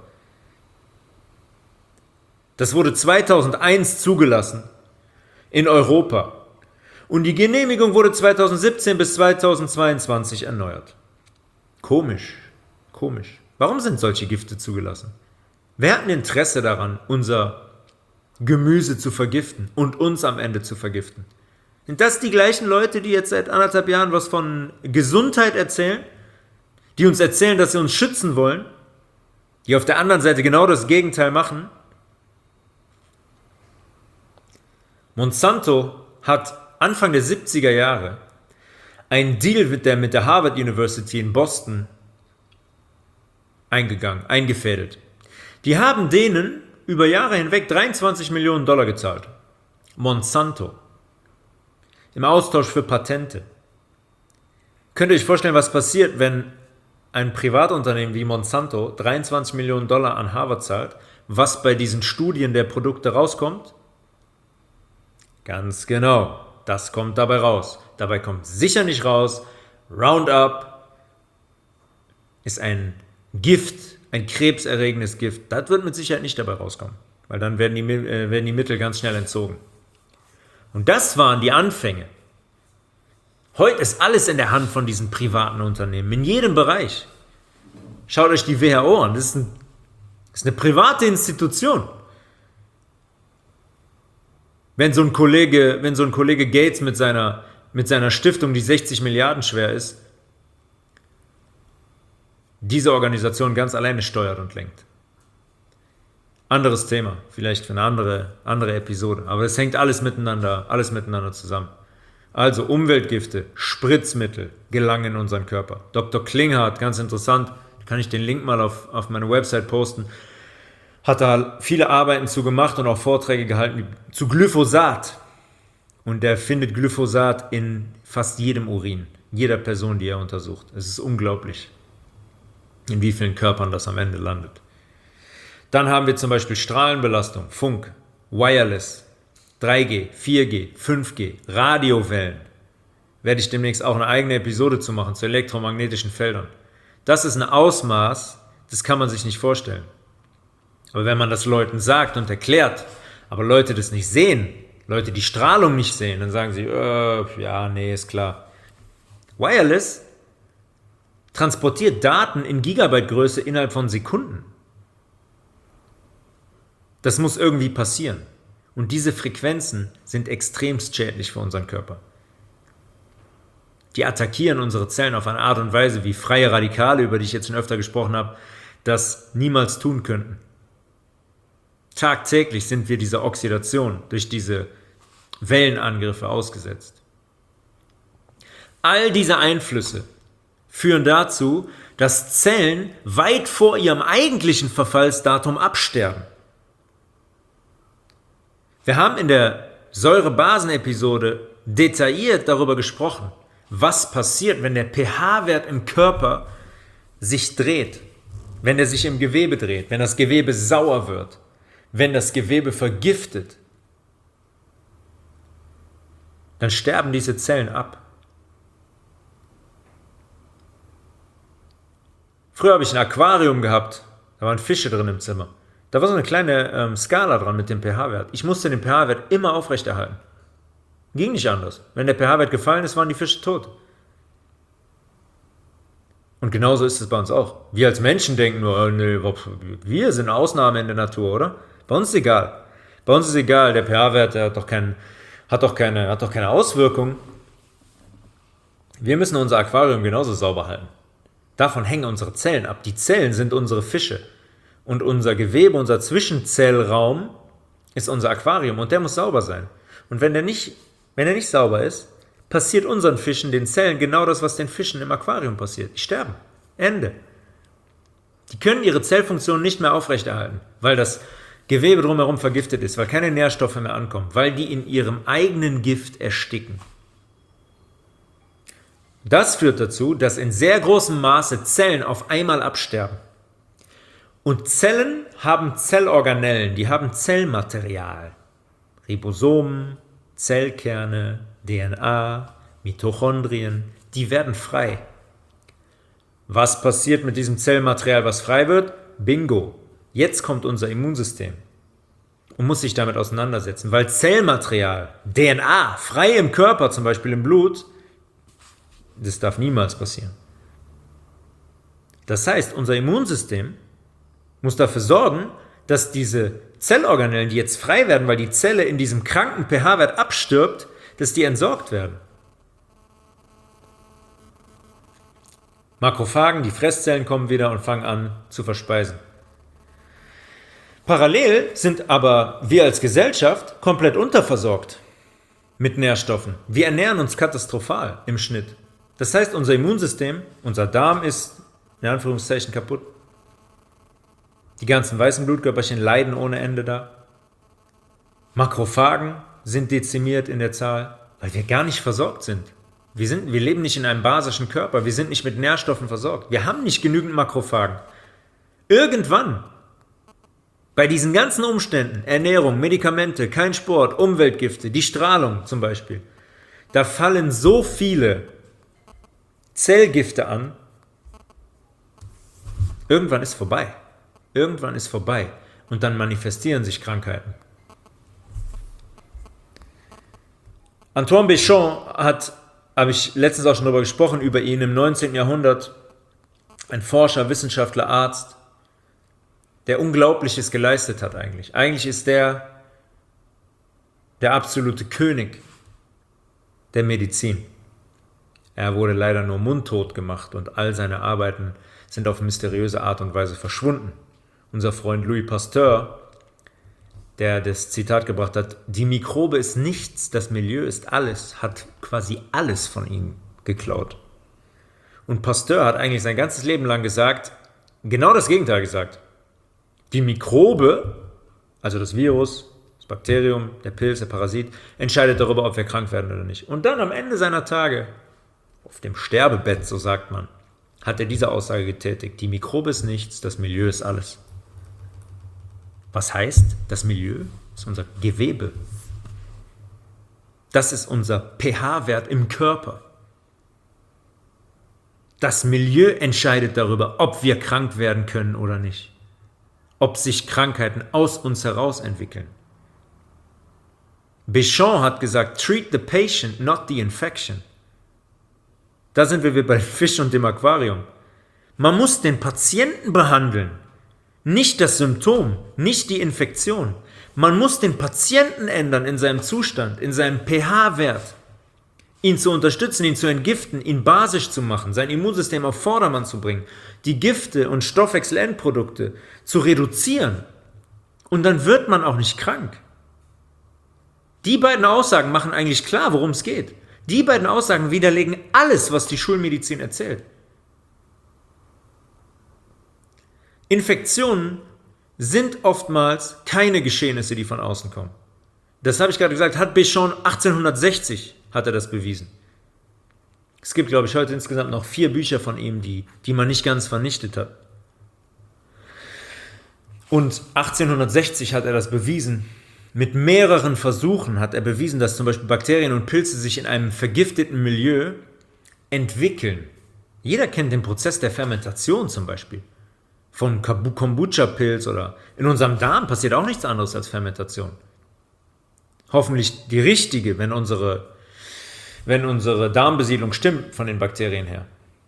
Das wurde zweitausendeins zugelassen in Europa. Und die Genehmigung wurde zweitausendsiebzehn bis zweitausendzweiundzwanzig erneuert. Komisch, komisch. Warum sind solche Gifte zugelassen? Wer hat ein Interesse daran, unser Gemüse zu vergiften und uns am Ende zu vergiften? Sind das die gleichen Leute, die jetzt seit anderthalb Jahren was von Gesundheit erzählen? Die uns erzählen, dass sie uns schützen wollen? Die auf der anderen Seite genau das Gegenteil machen? Monsanto hat Anfang der siebziger Jahre einen Deal mit der, mit der Harvard University in Boston eingegangen, eingefädelt. Die haben denen über Jahre hinweg dreiundzwanzig Millionen Dollar gezahlt. Monsanto. Im Austausch für Patente. Könnt ihr euch vorstellen, was passiert, wenn ein Privatunternehmen wie Monsanto dreiundzwanzig Millionen Dollar an Harvard zahlt, was bei diesen Studien der Produkte rauskommt? Ganz genau, das kommt dabei raus. Dabei kommt sicher nicht raus, Roundup ist ein Gift, ein krebserregendes Gift. Das wird mit Sicherheit nicht dabei rauskommen, weil dann werden die, äh, werden die Mittel ganz schnell entzogen. Und das waren die Anfänge. Heute ist alles in der Hand von diesen privaten Unternehmen, in jedem Bereich. Schaut euch die W H O an, das ist, ein, das ist eine private Institution. Wenn so ein Kollege, wenn so ein Kollege Gates mit seiner, mit seiner Stiftung, die sechzig Milliarden schwer ist, diese Organisation ganz alleine steuert und lenkt. Anderes Thema, vielleicht für eine andere, andere Episode. Aber es hängt alles miteinander, alles miteinander zusammen. Also Umweltgifte, Spritzmittel gelangen in unseren Körper. Doktor Klinghardt, ganz interessant, kann ich den Link mal auf, auf meine Website posten, hat da viele Arbeiten zu gemacht und auch Vorträge gehalten zu Glyphosat. Und der findet Glyphosat in fast jedem Urin, jeder Person, die er untersucht. Es ist unglaublich, in wie vielen Körpern das am Ende landet. Dann haben wir zum Beispiel Strahlenbelastung, Funk, Wireless, drei G, vier G, fünf G, Radiowellen. Werde ich demnächst auch eine eigene Episode zu machen, zu elektromagnetischen Feldern. Das ist ein Ausmaß, das kann man sich nicht vorstellen. Aber wenn man das Leuten sagt und erklärt, aber Leute das nicht sehen, Leute die Strahlung nicht sehen, dann sagen sie, äh, ja, nee, ist klar. Wireless transportiert Daten in Gigabyte-Größe innerhalb von Sekunden. Das muss irgendwie passieren. Und diese Frequenzen sind extremst schädlich für unseren Körper. Die attackieren unsere Zellen auf eine Art und Weise, wie freie Radikale, über die ich jetzt schon öfter gesprochen habe, das niemals tun könnten. Tagtäglich sind wir dieser Oxidation durch diese Wellenangriffe ausgesetzt. All diese Einflüsse führen dazu, dass Zellen weit vor ihrem eigentlichen Verfallsdatum absterben. Wir haben in der Säure-Basen-Episode detailliert darüber gesprochen, was passiert, wenn der pH-Wert im Körper sich dreht, wenn er sich im Gewebe dreht, wenn das Gewebe sauer wird, wenn das Gewebe vergiftet. Dann sterben diese Zellen ab. Früher habe ich ein Aquarium gehabt, da waren Fische drin im Zimmer. Da war so eine kleine ähm, Skala dran mit dem pH-Wert. Ich musste den pH-Wert immer aufrechterhalten. Ging nicht anders. Wenn der pH-Wert gefallen ist, waren die Fische tot. Und genauso ist es bei uns auch. Wir als Menschen denken nur, oh, nee, wir sind Ausnahme in der Natur, oder? Bei uns ist egal. Bei uns ist egal, der pH-Wert der hat, doch kein, hat, doch keine, hat doch keine Auswirkung. Wir müssen unser Aquarium genauso sauber halten. Davon hängen unsere Zellen ab. Die Zellen sind unsere Fische. Und unser Gewebe, unser Zwischenzellraum ist unser Aquarium und der muss sauber sein. Und wenn der nicht, wenn der nicht sauber ist, passiert unseren Fischen, den Zellen, genau das, was den Fischen im Aquarium passiert. Die sterben. Ende. Die können ihre Zellfunktion nicht mehr aufrechterhalten, weil das Gewebe drumherum vergiftet ist, weil keine Nährstoffe mehr ankommen, weil die in ihrem eigenen Gift ersticken. Das führt dazu, dass in sehr großem Maße Zellen auf einmal absterben. Und Zellen haben Zellorganellen, die haben Zellmaterial. Ribosomen, Zellkerne, D N A, Mitochondrien, die werden frei. Was passiert mit diesem Zellmaterial, was frei wird? Bingo! Jetzt kommt unser Immunsystem und muss sich damit auseinandersetzen, weil Zellmaterial, D N A, frei im Körper, zum Beispiel im Blut, das darf niemals passieren. Das heißt, unser Immunsystem muss dafür sorgen, dass diese Zellorganellen, die jetzt frei werden, weil die Zelle in diesem kranken pH-Wert abstirbt, dass die entsorgt werden. Makrophagen, die Fresszellen kommen wieder und fangen an zu verspeisen. Parallel sind aber wir als Gesellschaft komplett unterversorgt mit Nährstoffen. Wir ernähren uns katastrophal im Schnitt. Das heißt, unser Immunsystem, unser Darm ist in Anführungszeichen kaputt. Die ganzen weißen Blutkörperchen leiden ohne Ende da. Makrophagen sind dezimiert in der Zahl, weil wir gar nicht versorgt sind. Wir, sind. wir leben nicht in einem basischen Körper, wir sind nicht mit Nährstoffen versorgt. Wir haben nicht genügend Makrophagen. Irgendwann, bei diesen ganzen Umständen, Ernährung, Medikamente, kein Sport, Umweltgifte, die Strahlung zum Beispiel, da fallen so viele Zellgifte an, irgendwann ist vorbei. Irgendwann ist vorbei und dann manifestieren sich Krankheiten. Antoine Béchamp hat, habe ich letztens auch schon darüber gesprochen, über ihn im neunzehnten Jahrhundert, ein Forscher, Wissenschaftler, Arzt, der Unglaubliches geleistet hat eigentlich. Eigentlich ist der der absolute König der Medizin. Er wurde leider nur mundtot gemacht und all seine Arbeiten sind auf mysteriöse Art und Weise verschwunden. Unser Freund Louis Pasteur, der das Zitat gebracht hat, die Mikrobe ist nichts, das Milieu ist alles, hat quasi alles von ihm geklaut. Und Pasteur hat eigentlich sein ganzes Leben lang gesagt, genau das Gegenteil gesagt. Die Mikrobe, also das Virus, das Bakterium, der Pilz, der Parasit, entscheidet darüber, ob wir krank werden oder nicht. Und dann am Ende seiner Tage, auf dem Sterbebett, so sagt man, hat er diese Aussage getätigt, die Mikrobe ist nichts, das Milieu ist alles. Was heißt, das Milieu ist unser Gewebe. Das ist unser pH-Wert im Körper. Das Milieu entscheidet darüber, ob wir krank werden können oder nicht. Ob sich Krankheiten aus uns heraus entwickeln. Béchamp hat gesagt, treat the patient, not the infection. Da sind wir wieder bei Fisch und dem Aquarium. Man muss den Patienten behandeln. Nicht das Symptom, nicht die Infektion. Man muss den Patienten ändern in seinem Zustand, in seinem pH-Wert. Ihn zu unterstützen, ihn zu entgiften, ihn basisch zu machen, sein Immunsystem auf Vordermann zu bringen, die Gifte und Stoffwechselendprodukte zu reduzieren. Und dann wird man auch nicht krank. Die beiden Aussagen machen eigentlich klar, worum es geht. Die beiden Aussagen widerlegen alles, was die Schulmedizin erzählt. Infektionen sind oftmals keine Geschehnisse, die von außen kommen. Das habe ich gerade gesagt, hat Béchamp achtzehnhundertsechzig hat er das bewiesen. Es gibt, glaube ich, heute insgesamt noch vier Bücher von ihm, die, die man nicht ganz vernichtet hat. Und achtzehnhundertsechzig hat er das bewiesen. Mit mehreren Versuchen hat er bewiesen, dass zum Beispiel Bakterien und Pilze sich in einem vergifteten Milieu entwickeln. Jeder kennt den Prozess der Fermentation zum Beispiel. Von Kombucha-Pilz oder in unserem Darm passiert auch nichts anderes als Fermentation. Hoffentlich die richtige, wenn unsere, wenn unsere Darmbesiedlung stimmt von den Bakterien her.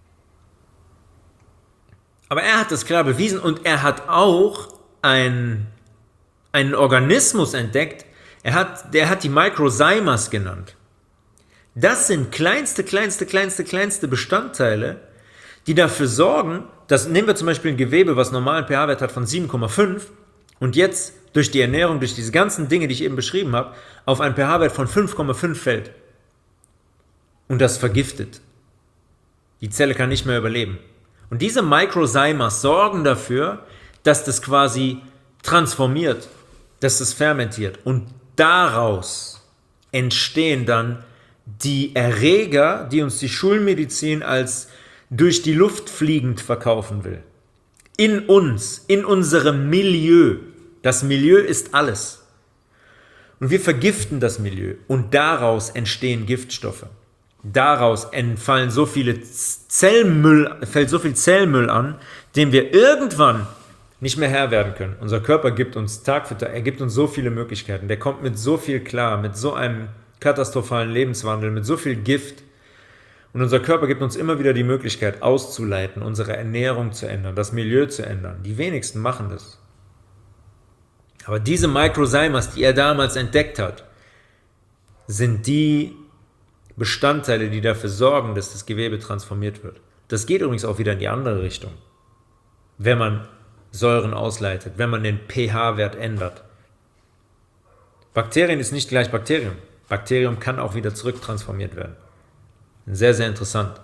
Aber er hat das klar bewiesen und er hat auch ein, einen Organismus entdeckt, er hat, der hat die Microzymas genannt. Das sind kleinste, kleinste, kleinste, kleinste Bestandteile, die dafür sorgen, dass, nehmen wir zum Beispiel ein Gewebe, was einen normalen pH-Wert hat von sieben Komma fünf und jetzt durch die Ernährung, durch diese ganzen Dinge, die ich eben beschrieben habe, auf einen pH-Wert von fünf Komma fünf fällt. Und das vergiftet. Die Zelle kann nicht mehr überleben. Und diese Microzymas sorgen dafür, dass das quasi transformiert, dass das fermentiert. Und daraus entstehen dann die Erreger, die uns die Schulmedizin als durch die Luft fliegend verkaufen will. In uns, in unserem Milieu. Das Milieu ist alles. Und wir vergiften das Milieu. Und daraus entstehen Giftstoffe. Daraus entfallen so viele Zellmüll, fällt so viel Zellmüll an, dem wir irgendwann nicht mehr Herr werden können. Unser Körper gibt uns Tag für Tag, er gibt uns so viele Möglichkeiten. Der kommt mit so viel klar, mit so einem katastrophalen Lebenswandel, mit so viel Gift. Und unser Körper gibt uns immer wieder die Möglichkeit, auszuleiten, unsere Ernährung zu ändern, das Milieu zu ändern. Die wenigsten machen das. Aber diese Microzymas, die er damals entdeckt hat, sind die Bestandteile, die dafür sorgen, dass das Gewebe transformiert wird. Das geht übrigens auch wieder in die andere Richtung. Wenn man Säuren ausleitet, wenn man den pH-Wert ändert. Bakterien ist nicht gleich Bakterium. Bakterium kann auch wieder zurücktransformiert werden. Sehr, sehr interessant.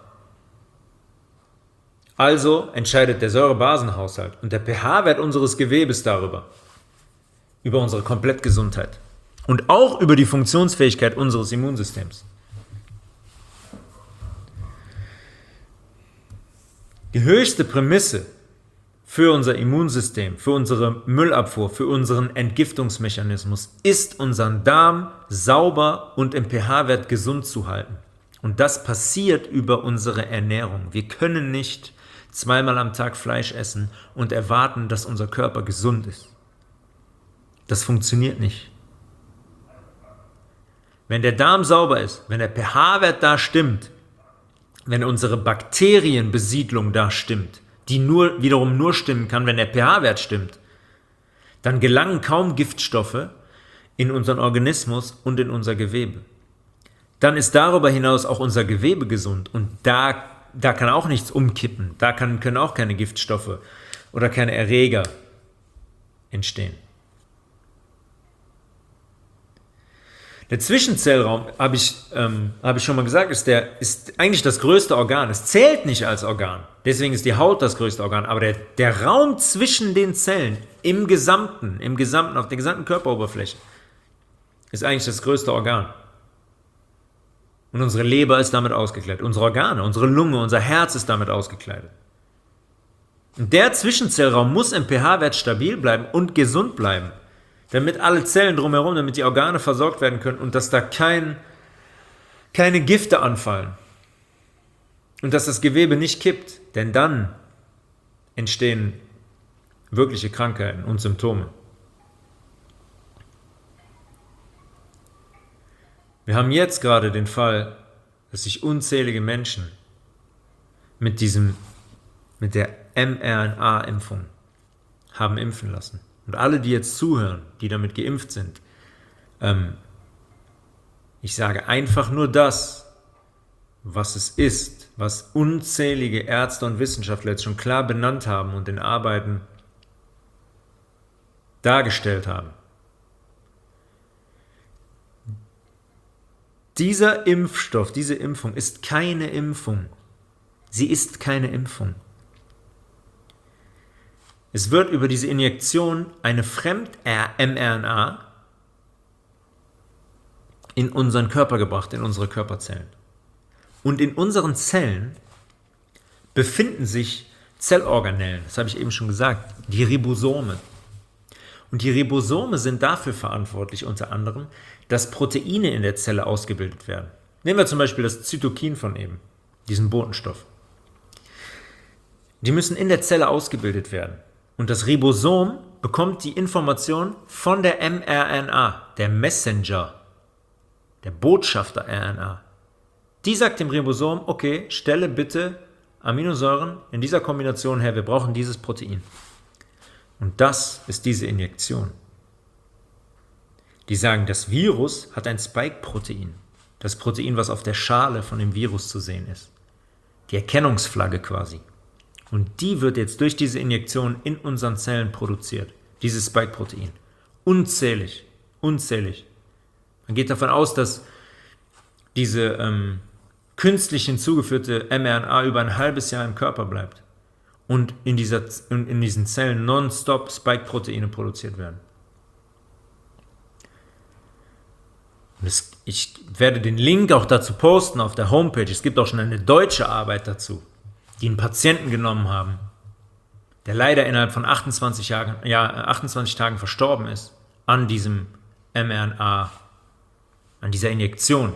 Also entscheidet der Säurebasenhaushalt und der pH-Wert unseres Gewebes darüber, über unsere Komplettgesundheit und auch über die Funktionsfähigkeit unseres Immunsystems. Die höchste Prämisse für unser Immunsystem, für unsere Müllabfuhr, für unseren Entgiftungsmechanismus ist, unseren Darm sauber und im pH-Wert gesund zu halten. Und das passiert über unsere Ernährung. Wir können nicht zweimal am Tag Fleisch essen und erwarten, dass unser Körper gesund ist. Das funktioniert nicht. Wenn der Darm sauber ist, wenn der pH-Wert da stimmt, wenn unsere Bakterienbesiedlung da stimmt, die nur, wiederum nur stimmen kann, wenn der pH-Wert stimmt, dann gelangen kaum Giftstoffe in unseren Organismus und in unser Gewebe. Dann ist darüber hinaus auch unser Gewebe gesund und da, da kann auch nichts umkippen, da kann, können auch keine Giftstoffe oder keine Erreger entstehen. Der Zwischenzellraum, habe ich, ähm, hab ich schon mal gesagt, ist, der, ist eigentlich das größte Organ. Es zählt nicht als Organ. Deswegen ist die Haut das größte Organ. Aber der, der Raum zwischen den Zellen im Gesamten, im Gesamten, auf der gesamten Körperoberfläche, ist eigentlich das größte Organ. Und unsere Leber ist damit ausgekleidet. Unsere Organe, unsere Lunge, unser Herz ist damit ausgekleidet. Und der Zwischenzellraum muss im pH-Wert stabil bleiben und gesund bleiben, damit alle Zellen drumherum, damit die Organe versorgt werden können und dass da kein, keine Gifte anfallen. Und dass das Gewebe nicht kippt, denn dann entstehen wirkliche Krankheiten und Symptome. Wir haben jetzt gerade den Fall, dass sich unzählige Menschen mit, diesem, mit der mRNA-Impfung haben impfen lassen. Und alle, die jetzt zuhören, die damit geimpft sind, ähm, ich sage einfach nur das, was es ist, was unzählige Ärzte und Wissenschaftler jetzt schon klar benannt haben und in Arbeiten dargestellt haben. Dieser Impfstoff, diese Impfung ist keine Impfung. Sie ist keine Impfung. Es wird über diese Injektion eine Fremd-mRNA in unseren Körper gebracht, in unsere Körperzellen. Und in unseren Zellen befinden sich Zellorganellen, das habe ich eben schon gesagt, die Ribosome. Und die Ribosome sind dafür verantwortlich, unter anderem, dass Proteine in der Zelle ausgebildet werden. Nehmen wir zum Beispiel das Zytokin von eben, diesen Botenstoff. Die müssen in der Zelle ausgebildet werden. Und das Ribosom bekommt die Information von der mRNA, der Messenger, der Botschafter-R N A. Die sagt dem Ribosom, okay, stelle bitte Aminosäuren in dieser Kombination her, wir brauchen dieses Protein. Und das ist diese Injektion. Die sagen, das Virus hat ein Spike-Protein, das Protein, was auf der Schale von dem Virus zu sehen ist. Die Erkennungsflagge quasi. Und die wird jetzt durch diese Injektion in unseren Zellen produziert, dieses Spike-Protein. Unzählig, unzählig. Man geht davon aus, dass diese ähm, künstlich hinzugeführte mRNA über ein halbes Jahr im Körper bleibt und in, dieser, in, in diesen Zellen nonstop Spike-Proteine produziert werden. Das, ich werde den Link auch dazu posten auf der Homepage. Es gibt auch schon eine deutsche Arbeit dazu, die einen Patienten genommen haben, der leider innerhalb von achtundzwanzig, Jahren, ja, achtundzwanzig Tagen verstorben ist an diesem mRNA, an dieser Injektion.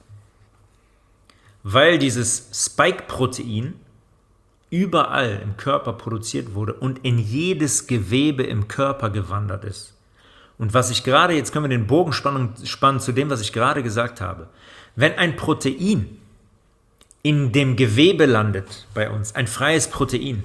Weil dieses Spike-Protein überall im Körper produziert wurde und in jedes Gewebe im Körper gewandert ist. Und was ich gerade, jetzt können wir den Bogen spannen zu dem, was ich gerade gesagt habe. Wenn ein Protein in dem Gewebe landet bei uns, ein freies Protein,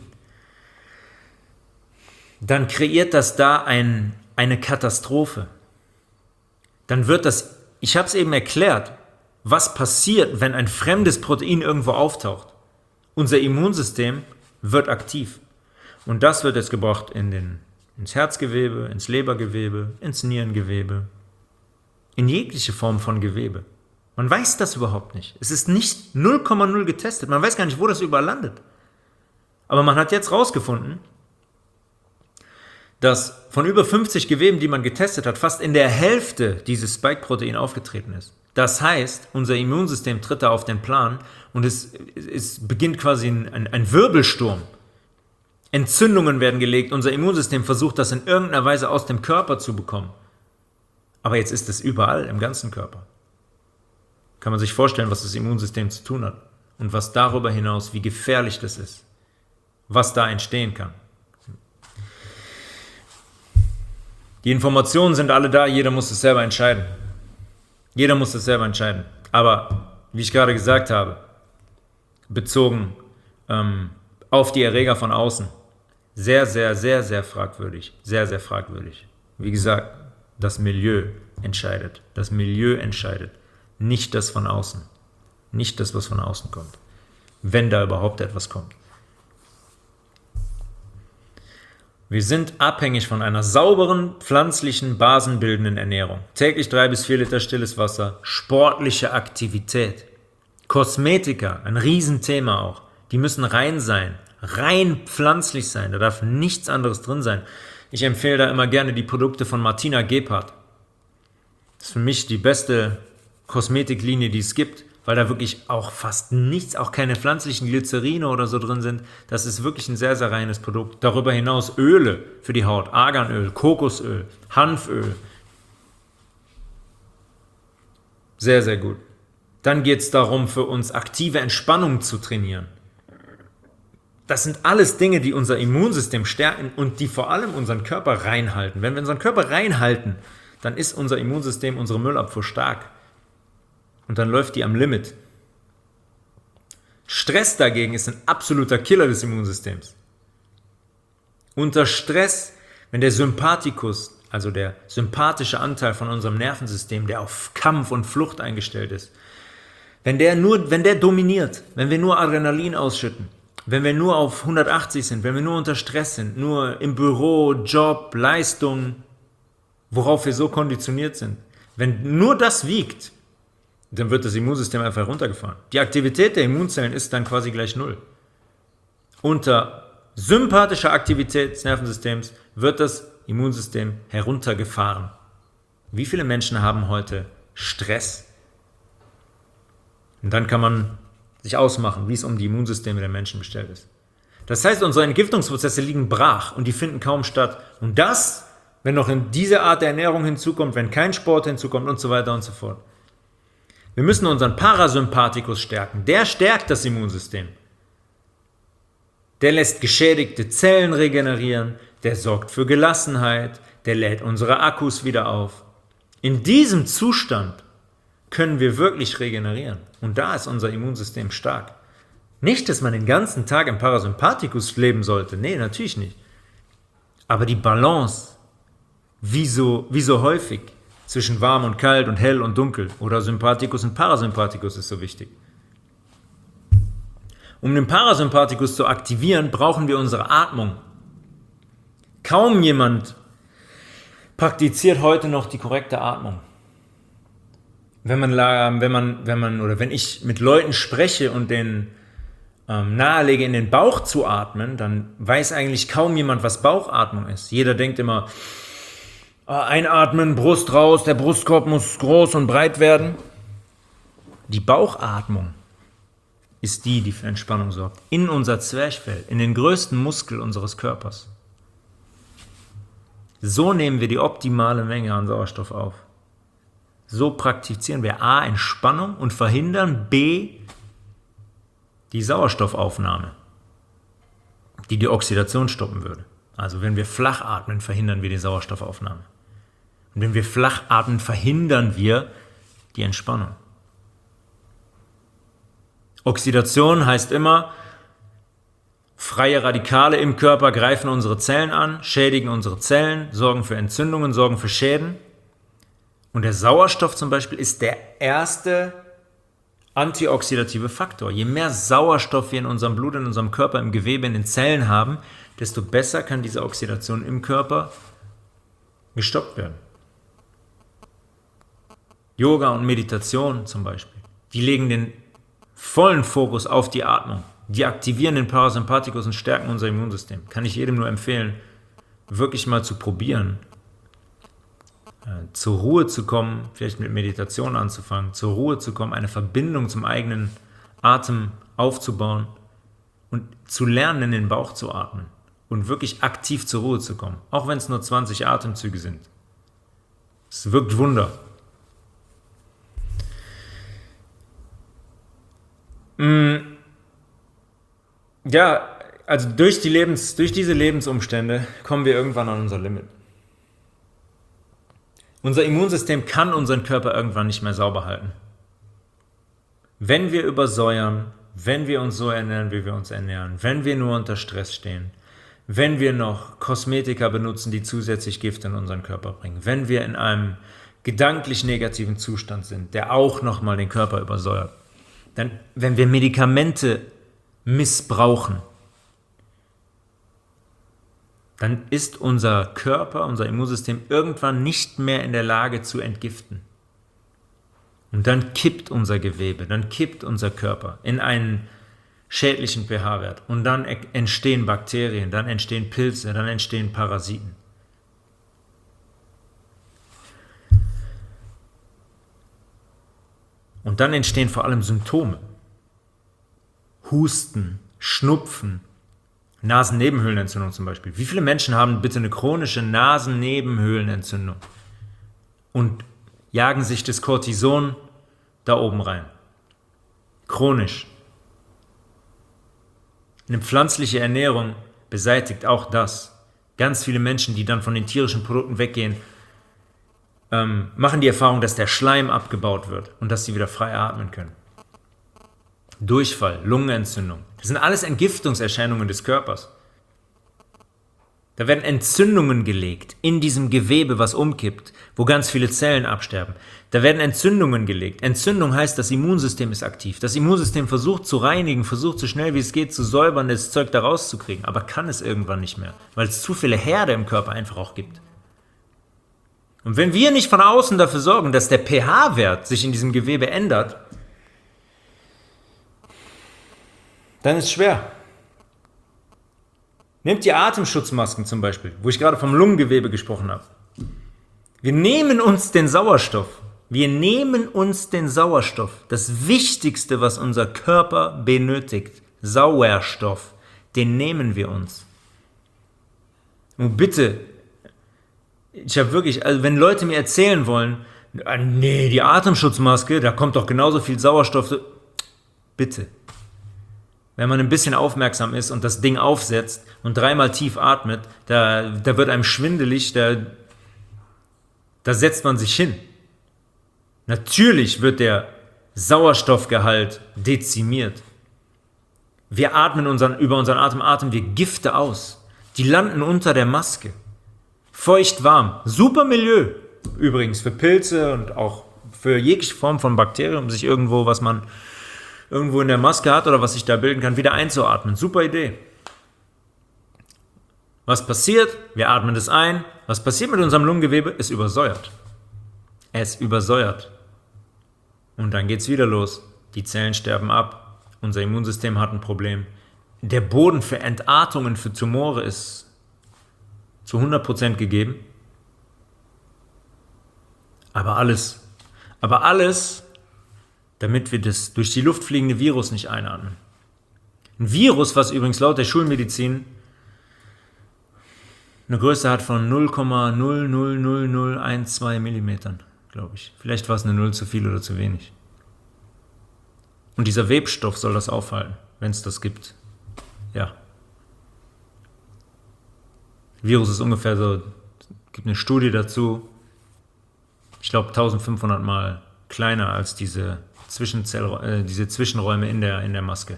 dann kreiert das da ein, eine Katastrophe. Dann wird das, ich habe es eben erklärt, was passiert, wenn ein fremdes Protein irgendwo auftaucht. Unser Immunsystem wird aktiv. Und das wird jetzt gebracht in den ins Herzgewebe, ins Lebergewebe, ins Nierengewebe, in jegliche Form von Gewebe. Man weiß das überhaupt nicht. Es ist nicht null Komma null getestet. Man weiß gar nicht, wo das überall landet. Aber man hat jetzt rausgefunden, dass von über fünfzig Geweben, die man getestet hat, fast in der Hälfte dieses Spike-Protein aufgetreten ist. Das heißt, unser Immunsystem tritt da auf den Plan und es, es beginnt quasi ein, ein Wirbelsturm. Entzündungen werden gelegt, unser Immunsystem versucht das in irgendeiner Weise aus dem Körper zu bekommen. Aber jetzt ist es überall im ganzen Körper. Kann man sich vorstellen, was das Immunsystem zu tun hat und was darüber hinaus, wie gefährlich das ist, was da entstehen kann. Die Informationen sind alle da, jeder muss es selber entscheiden. Jeder muss es selber entscheiden. Aber, wie ich gerade gesagt habe, bezogen ähm, auf die Erreger von außen, sehr, sehr, sehr, sehr fragwürdig. Sehr, sehr fragwürdig. Wie gesagt, das Milieu entscheidet. Das Milieu entscheidet. Nicht das von außen. Nicht das, was von außen kommt. Wenn da überhaupt etwas kommt. Wir sind abhängig von einer sauberen, pflanzlichen, basenbildenden Ernährung. Täglich drei bis vier Liter stilles Wasser, sportliche Aktivität, Kosmetika, ein Riesenthema auch. Die müssen rein sein, rein pflanzlich sein. Da darf nichts anderes drin sein. Ich empfehle da immer gerne die Produkte von Martina Gebhardt. Das ist für mich die beste Kosmetiklinie, die es gibt, weil da wirklich auch fast nichts, auch keine pflanzlichen Glycerine oder so drin sind. Das ist wirklich ein sehr, sehr reines Produkt. Darüber hinaus Öle für die Haut, Arganöl, Kokosöl, Hanföl. Sehr, sehr gut. Dann geht es darum, für uns aktive Entspannung zu trainieren. Das sind alles Dinge, die unser Immunsystem stärken und die vor allem unseren Körper reinhalten. Wenn wir unseren Körper reinhalten, dann ist unser Immunsystem, unsere Müllabfuhr stark. Und dann läuft die am Limit. Stress dagegen ist ein absoluter Killer des Immunsystems. Unter Stress, wenn der Sympathikus, also der sympathische Anteil von unserem Nervensystem, der auf Kampf und Flucht eingestellt ist, wenn der, nur, wenn der dominiert, wenn wir nur Adrenalin ausschütten, wenn wir nur auf hundertachtzig sind, wenn wir nur unter Stress sind, nur im Büro, Job, Leistung, worauf wir so konditioniert sind, wenn nur das wiegt, dann wird das Immunsystem einfach runtergefahren. Die Aktivität der Immunzellen ist dann quasi gleich null. Unter sympathischer Aktivität des Nervensystems wird das Immunsystem heruntergefahren. Wie viele Menschen haben heute Stress? Und dann kann man sich ausmachen, wie es um die Immunsysteme der Menschen bestellt ist. Das heißt, unsere Entgiftungsprozesse liegen brach und die finden kaum statt. Und das, wenn noch in diese Art der Ernährung hinzukommt, wenn kein Sport hinzukommt und so weiter und so fort. Wir müssen unseren Parasympathikus stärken. Der stärkt das Immunsystem. Der lässt geschädigte Zellen regenerieren, der sorgt für Gelassenheit, der lädt unsere Akkus wieder auf. In diesem Zustand können wir wirklich regenerieren. Und da ist unser Immunsystem stark. Nicht, dass man den ganzen Tag im Parasympathikus leben sollte. Nee, natürlich nicht. Aber die Balance, wie so, wie so häufig, zwischen warm und kalt und hell und dunkel oder Sympathikus und Parasympathikus ist so wichtig. Um den Parasympathikus zu aktivieren, brauchen wir unsere Atmung. Kaum jemand praktiziert heute noch die korrekte Atmung. Wenn man, wenn man, wenn man oder wenn ich mit Leuten spreche und denen ähm, nahelege, in den Bauch zu atmen, dann weiß eigentlich kaum jemand, was Bauchatmung ist. Jeder denkt immer, einatmen, Brust raus, der Brustkorb muss groß und breit werden. Die Bauchatmung ist die, die für Entspannung sorgt. In unser Zwerchfell, in den größten Muskel unseres Körpers. So nehmen wir die optimale Menge an Sauerstoff auf. So praktizieren wir A, Entspannung und verhindern B, die Sauerstoffaufnahme, die die Oxidation stoppen würde. Also wenn wir flach atmen, verhindern wir die Sauerstoffaufnahme. Und wenn wir flach atmen, verhindern wir die Entspannung. Oxidation heißt immer, freie Radikale im Körper greifen unsere Zellen an, schädigen unsere Zellen, sorgen für Entzündungen, sorgen für Schäden. Und der Sauerstoff zum Beispiel ist der erste antioxidative Faktor. Je mehr Sauerstoff wir in unserem Blut, in unserem Körper, im Gewebe, in den Zellen haben, desto besser kann diese Oxidation im Körper gestoppt werden. Yoga und Meditation zum Beispiel, die legen den vollen Fokus auf die Atmung. Die aktivieren den Parasympathikus und stärken unser Immunsystem. Kann ich jedem nur empfehlen, wirklich mal zu probieren, äh, zur Ruhe zu kommen, vielleicht mit Meditation anzufangen, zur Ruhe zu kommen, eine Verbindung zum eigenen Atem aufzubauen und zu lernen, in den Bauch zu atmen und wirklich aktiv zur Ruhe zu kommen, auch wenn es nur zwanzig Atemzüge sind. Es wirkt Wunder. Ja, also durch, die Lebens, durch diese Lebensumstände kommen wir irgendwann an unser Limit. Unser Immunsystem kann unseren Körper irgendwann nicht mehr sauber halten. Wenn wir übersäuern, wenn wir uns so ernähren, wie wir uns ernähren, wenn wir nur unter Stress stehen, wenn wir noch Kosmetika benutzen, die zusätzlich Gift in unseren Körper bringen, wenn wir in einem gedanklich negativen Zustand sind, der auch nochmal den Körper übersäuert, dann, wenn wir Medikamente missbrauchen, dann ist unser Körper, unser Immunsystem irgendwann nicht mehr in der Lage zu entgiften. Und dann kippt unser Gewebe, dann kippt unser Körper in einen schädlichen pH-Wert. Und dann entstehen Bakterien, dann entstehen Pilze, dann entstehen Parasiten. Und dann entstehen vor allem Symptome. Husten, Schnupfen, Nasennebenhöhlenentzündung zum Beispiel. Wie viele Menschen haben bitte eine chronische Nasennebenhöhlenentzündung und jagen sich das Cortison da oben rein? Chronisch. Eine pflanzliche Ernährung beseitigt auch das. Ganz viele Menschen, die dann von den tierischen Produkten weggehen, ähm, machen die Erfahrung, dass der Schleim abgebaut wird und dass sie wieder frei atmen können. Durchfall, Lungenentzündung. Das sind alles Entgiftungserscheinungen des Körpers. Da werden Entzündungen gelegt in diesem Gewebe, was umkippt, wo ganz viele Zellen absterben. Da werden Entzündungen gelegt. Entzündung heißt, das Immunsystem ist aktiv. Das Immunsystem versucht zu reinigen, versucht so schnell wie es geht zu säubern, das Zeug da rauszukriegen, aber kann es irgendwann nicht mehr, weil es zu viele Herde im Körper einfach auch gibt. Und wenn wir nicht von außen dafür sorgen, dass der pH-Wert sich in diesem Gewebe ändert, dann ist es schwer. Nehmt die Atemschutzmasken zum Beispiel, wo ich gerade vom Lungengewebe gesprochen habe. Wir nehmen uns den Sauerstoff. Wir nehmen uns den Sauerstoff. Das Wichtigste, was unser Körper benötigt, Sauerstoff, den nehmen wir uns. Und bitte, ich habe wirklich, also wenn Leute mir erzählen wollen, nee, die Atemschutzmaske, da kommt doch genauso viel Sauerstoff. Bitte. Wenn man ein bisschen aufmerksam ist und das Ding aufsetzt und dreimal tief atmet, da, da wird einem schwindelig, da, da setzt man sich hin. Natürlich wird der Sauerstoffgehalt dezimiert. Wir atmen unseren, über unseren Atem atmen wir Gifte aus. Die landen unter der Maske. Feucht warm. Super Milieu. Übrigens für Pilze und auch für jegliche Form von Bakterien, um sich irgendwo, was man irgendwo in der Maske hat oder was sich da bilden kann, wieder einzuatmen. Super Idee. Was passiert? Wir atmen das ein. Was passiert mit unserem Lungengewebe? Es übersäuert. Es übersäuert. Und dann geht's wieder los. Die Zellen sterben ab. Unser Immunsystem hat ein Problem. Der Boden für Entartungen, für Tumore ist zu hundert Prozent gegeben. Aber alles, aber alles, damit wir das durch die Luft fliegende Virus nicht einatmen. Ein Virus, was übrigens laut der Schulmedizin eine Größe hat von null Komma null null null null eins zwei Millimetern, glaube ich. Vielleicht war es eine Null zu viel oder zu wenig. Und dieser Webstoff soll das aufhalten, wenn es das gibt. Ja. Virus ist ungefähr so, es gibt eine Studie dazu, ich glaube eintausendfünfhundert Mal kleiner als diese, Zwischenzell, äh, diese Zwischenräume in der, in der Maske.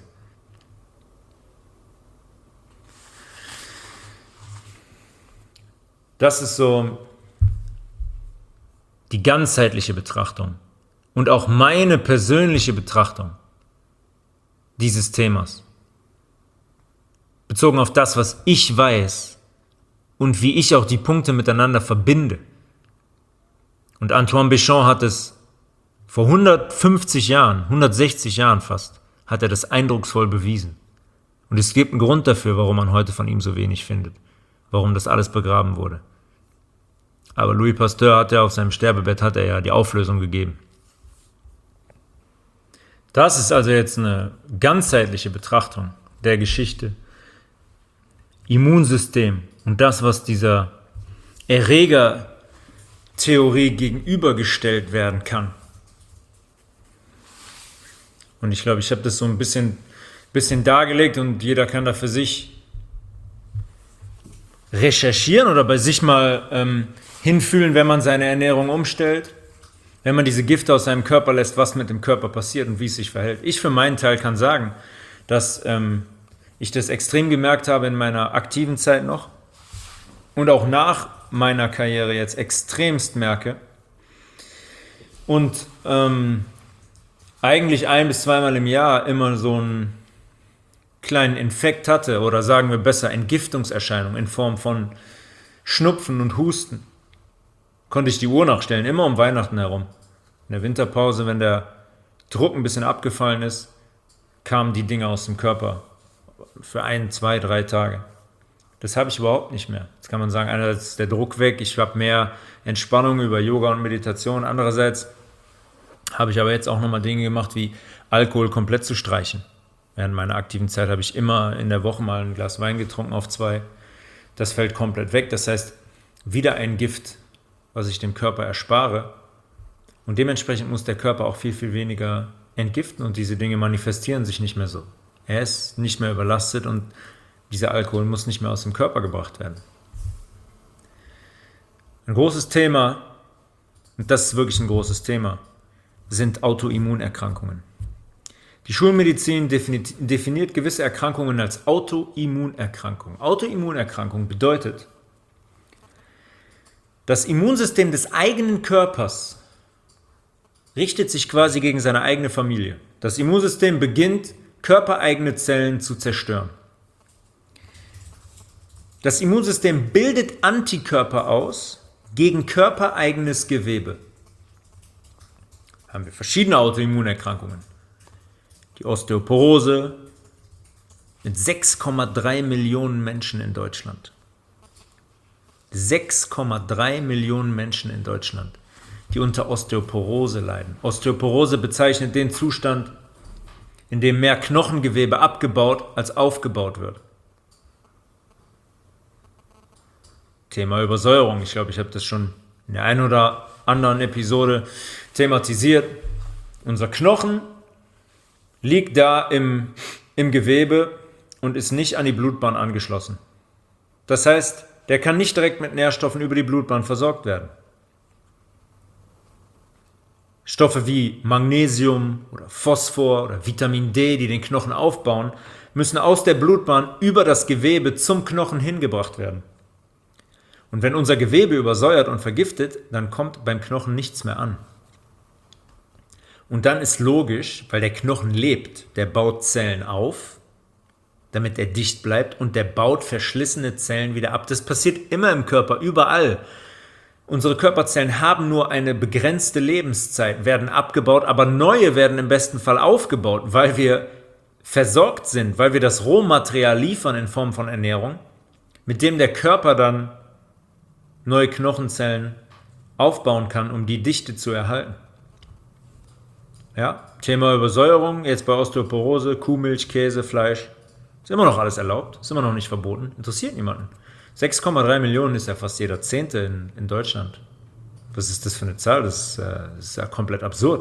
Das ist so die ganzheitliche Betrachtung und auch meine persönliche Betrachtung dieses Themas. Bezogen auf das, was ich weiß und wie ich auch die Punkte miteinander verbinde. Und Antoine Béchamp hat es vor hundertfünfzig Jahren, hundertsechzig Jahren fast, hat er das eindrucksvoll bewiesen. Und es gibt einen Grund dafür, warum man heute von ihm so wenig findet, warum das alles begraben wurde. Aber Louis Pasteur hat ja auf seinem Sterbebett hat er ja die Auflösung gegeben. Das ist also jetzt eine ganzheitliche Betrachtung der Geschichte. Immunsystem und das, was dieser Erreger-Theorie gegenübergestellt werden kann. Und ich glaube, ich habe das so ein bisschen, bisschen dargelegt und jeder kann da für sich recherchieren oder bei sich mal ähm, hinfühlen, wenn man seine Ernährung umstellt, wenn man diese Gifte aus seinem Körper lässt, was mit dem Körper passiert und wie es sich verhält. Ich für meinen Teil kann sagen, dass ähm, ich das extrem gemerkt habe in meiner aktiven Zeit noch und auch nach meiner Karriere jetzt extremst merke und ähm, eigentlich ein- bis zweimal im Jahr immer so einen kleinen Infekt hatte oder sagen wir besser Entgiftungserscheinungen in Form von Schnupfen und Husten. Konnte ich die Uhr nachstellen, immer um Weihnachten herum. In der Winterpause, wenn der Druck ein bisschen abgefallen ist, kamen die Dinge aus dem Körper für ein, zwei, drei Tage. Das habe ich überhaupt nicht mehr. Jetzt kann man sagen, einerseits ist der Druck weg, ich habe mehr Entspannung über Yoga und Meditation. Andererseits habe ich aber jetzt auch nochmal Dinge gemacht, wie Alkohol komplett zu streichen. Während meiner aktiven Zeit habe ich immer in der Woche mal ein Glas Wein getrunken auf zwei. Das fällt komplett weg. Das heißt, wieder ein Gift, was ich dem Körper erspare. Und dementsprechend muss der Körper auch viel, viel weniger entgiften und diese Dinge manifestieren sich nicht mehr so. Er ist nicht mehr überlastet und dieser Alkohol muss nicht mehr aus dem Körper gebracht werden. Ein großes Thema, und das ist wirklich ein großes Thema, sind Autoimmunerkrankungen. Die Schulmedizin definiert, definiert gewisse Erkrankungen als Autoimmunerkrankungen. Autoimmunerkrankung bedeutet, das Immunsystem des eigenen Körpers richtet sich quasi gegen seine eigene Familie. Das Immunsystem beginnt, körpereigene Zellen zu zerstören. Das Immunsystem bildet Antikörper aus gegen körpereigenes Gewebe. Haben wir verschiedene Autoimmunerkrankungen. Die Osteoporose mit sechs Komma drei Millionen Menschen in Deutschland. sechs Komma drei Millionen Menschen in Deutschland, die unter Osteoporose leiden. Osteoporose bezeichnet den Zustand, in dem mehr Knochengewebe abgebaut als aufgebaut wird. Thema Übersäuerung. Ich glaube, ich habe das schon in der einen oder anderen Episode thematisiert. Unser Knochen liegt da im, im Gewebe und ist nicht an die Blutbahn angeschlossen. Das heißt, der kann nicht direkt mit Nährstoffen über die Blutbahn versorgt werden. Stoffe wie Magnesium oder Phosphor oder Vitamin D, die den Knochen aufbauen, müssen aus der Blutbahn über das Gewebe zum Knochen hingebracht werden. Und wenn unser Gewebe übersäuert und vergiftet, dann kommt beim Knochen nichts mehr an. Und dann ist logisch, weil der Knochen lebt, der baut Zellen auf, damit er dicht bleibt, und der baut verschlissene Zellen wieder ab. Das passiert immer im Körper, überall. Unsere Körperzellen haben nur eine begrenzte Lebenszeit, werden abgebaut, aber neue werden im besten Fall aufgebaut, weil wir versorgt sind, weil wir das Rohmaterial liefern in Form von Ernährung, mit dem der Körper dann neue Knochenzellen aufbauen kann, um die Dichte zu erhalten. Ja, Thema Übersäuerung, jetzt bei Osteoporose, Kuhmilch, Käse, Fleisch, ist immer noch alles erlaubt, ist immer noch nicht verboten, interessiert niemanden. sechs Komma drei Millionen ist ja fast jeder Zehnte in, in Deutschland. Was ist das für eine Zahl? Das ist, äh, das ist ja komplett absurd.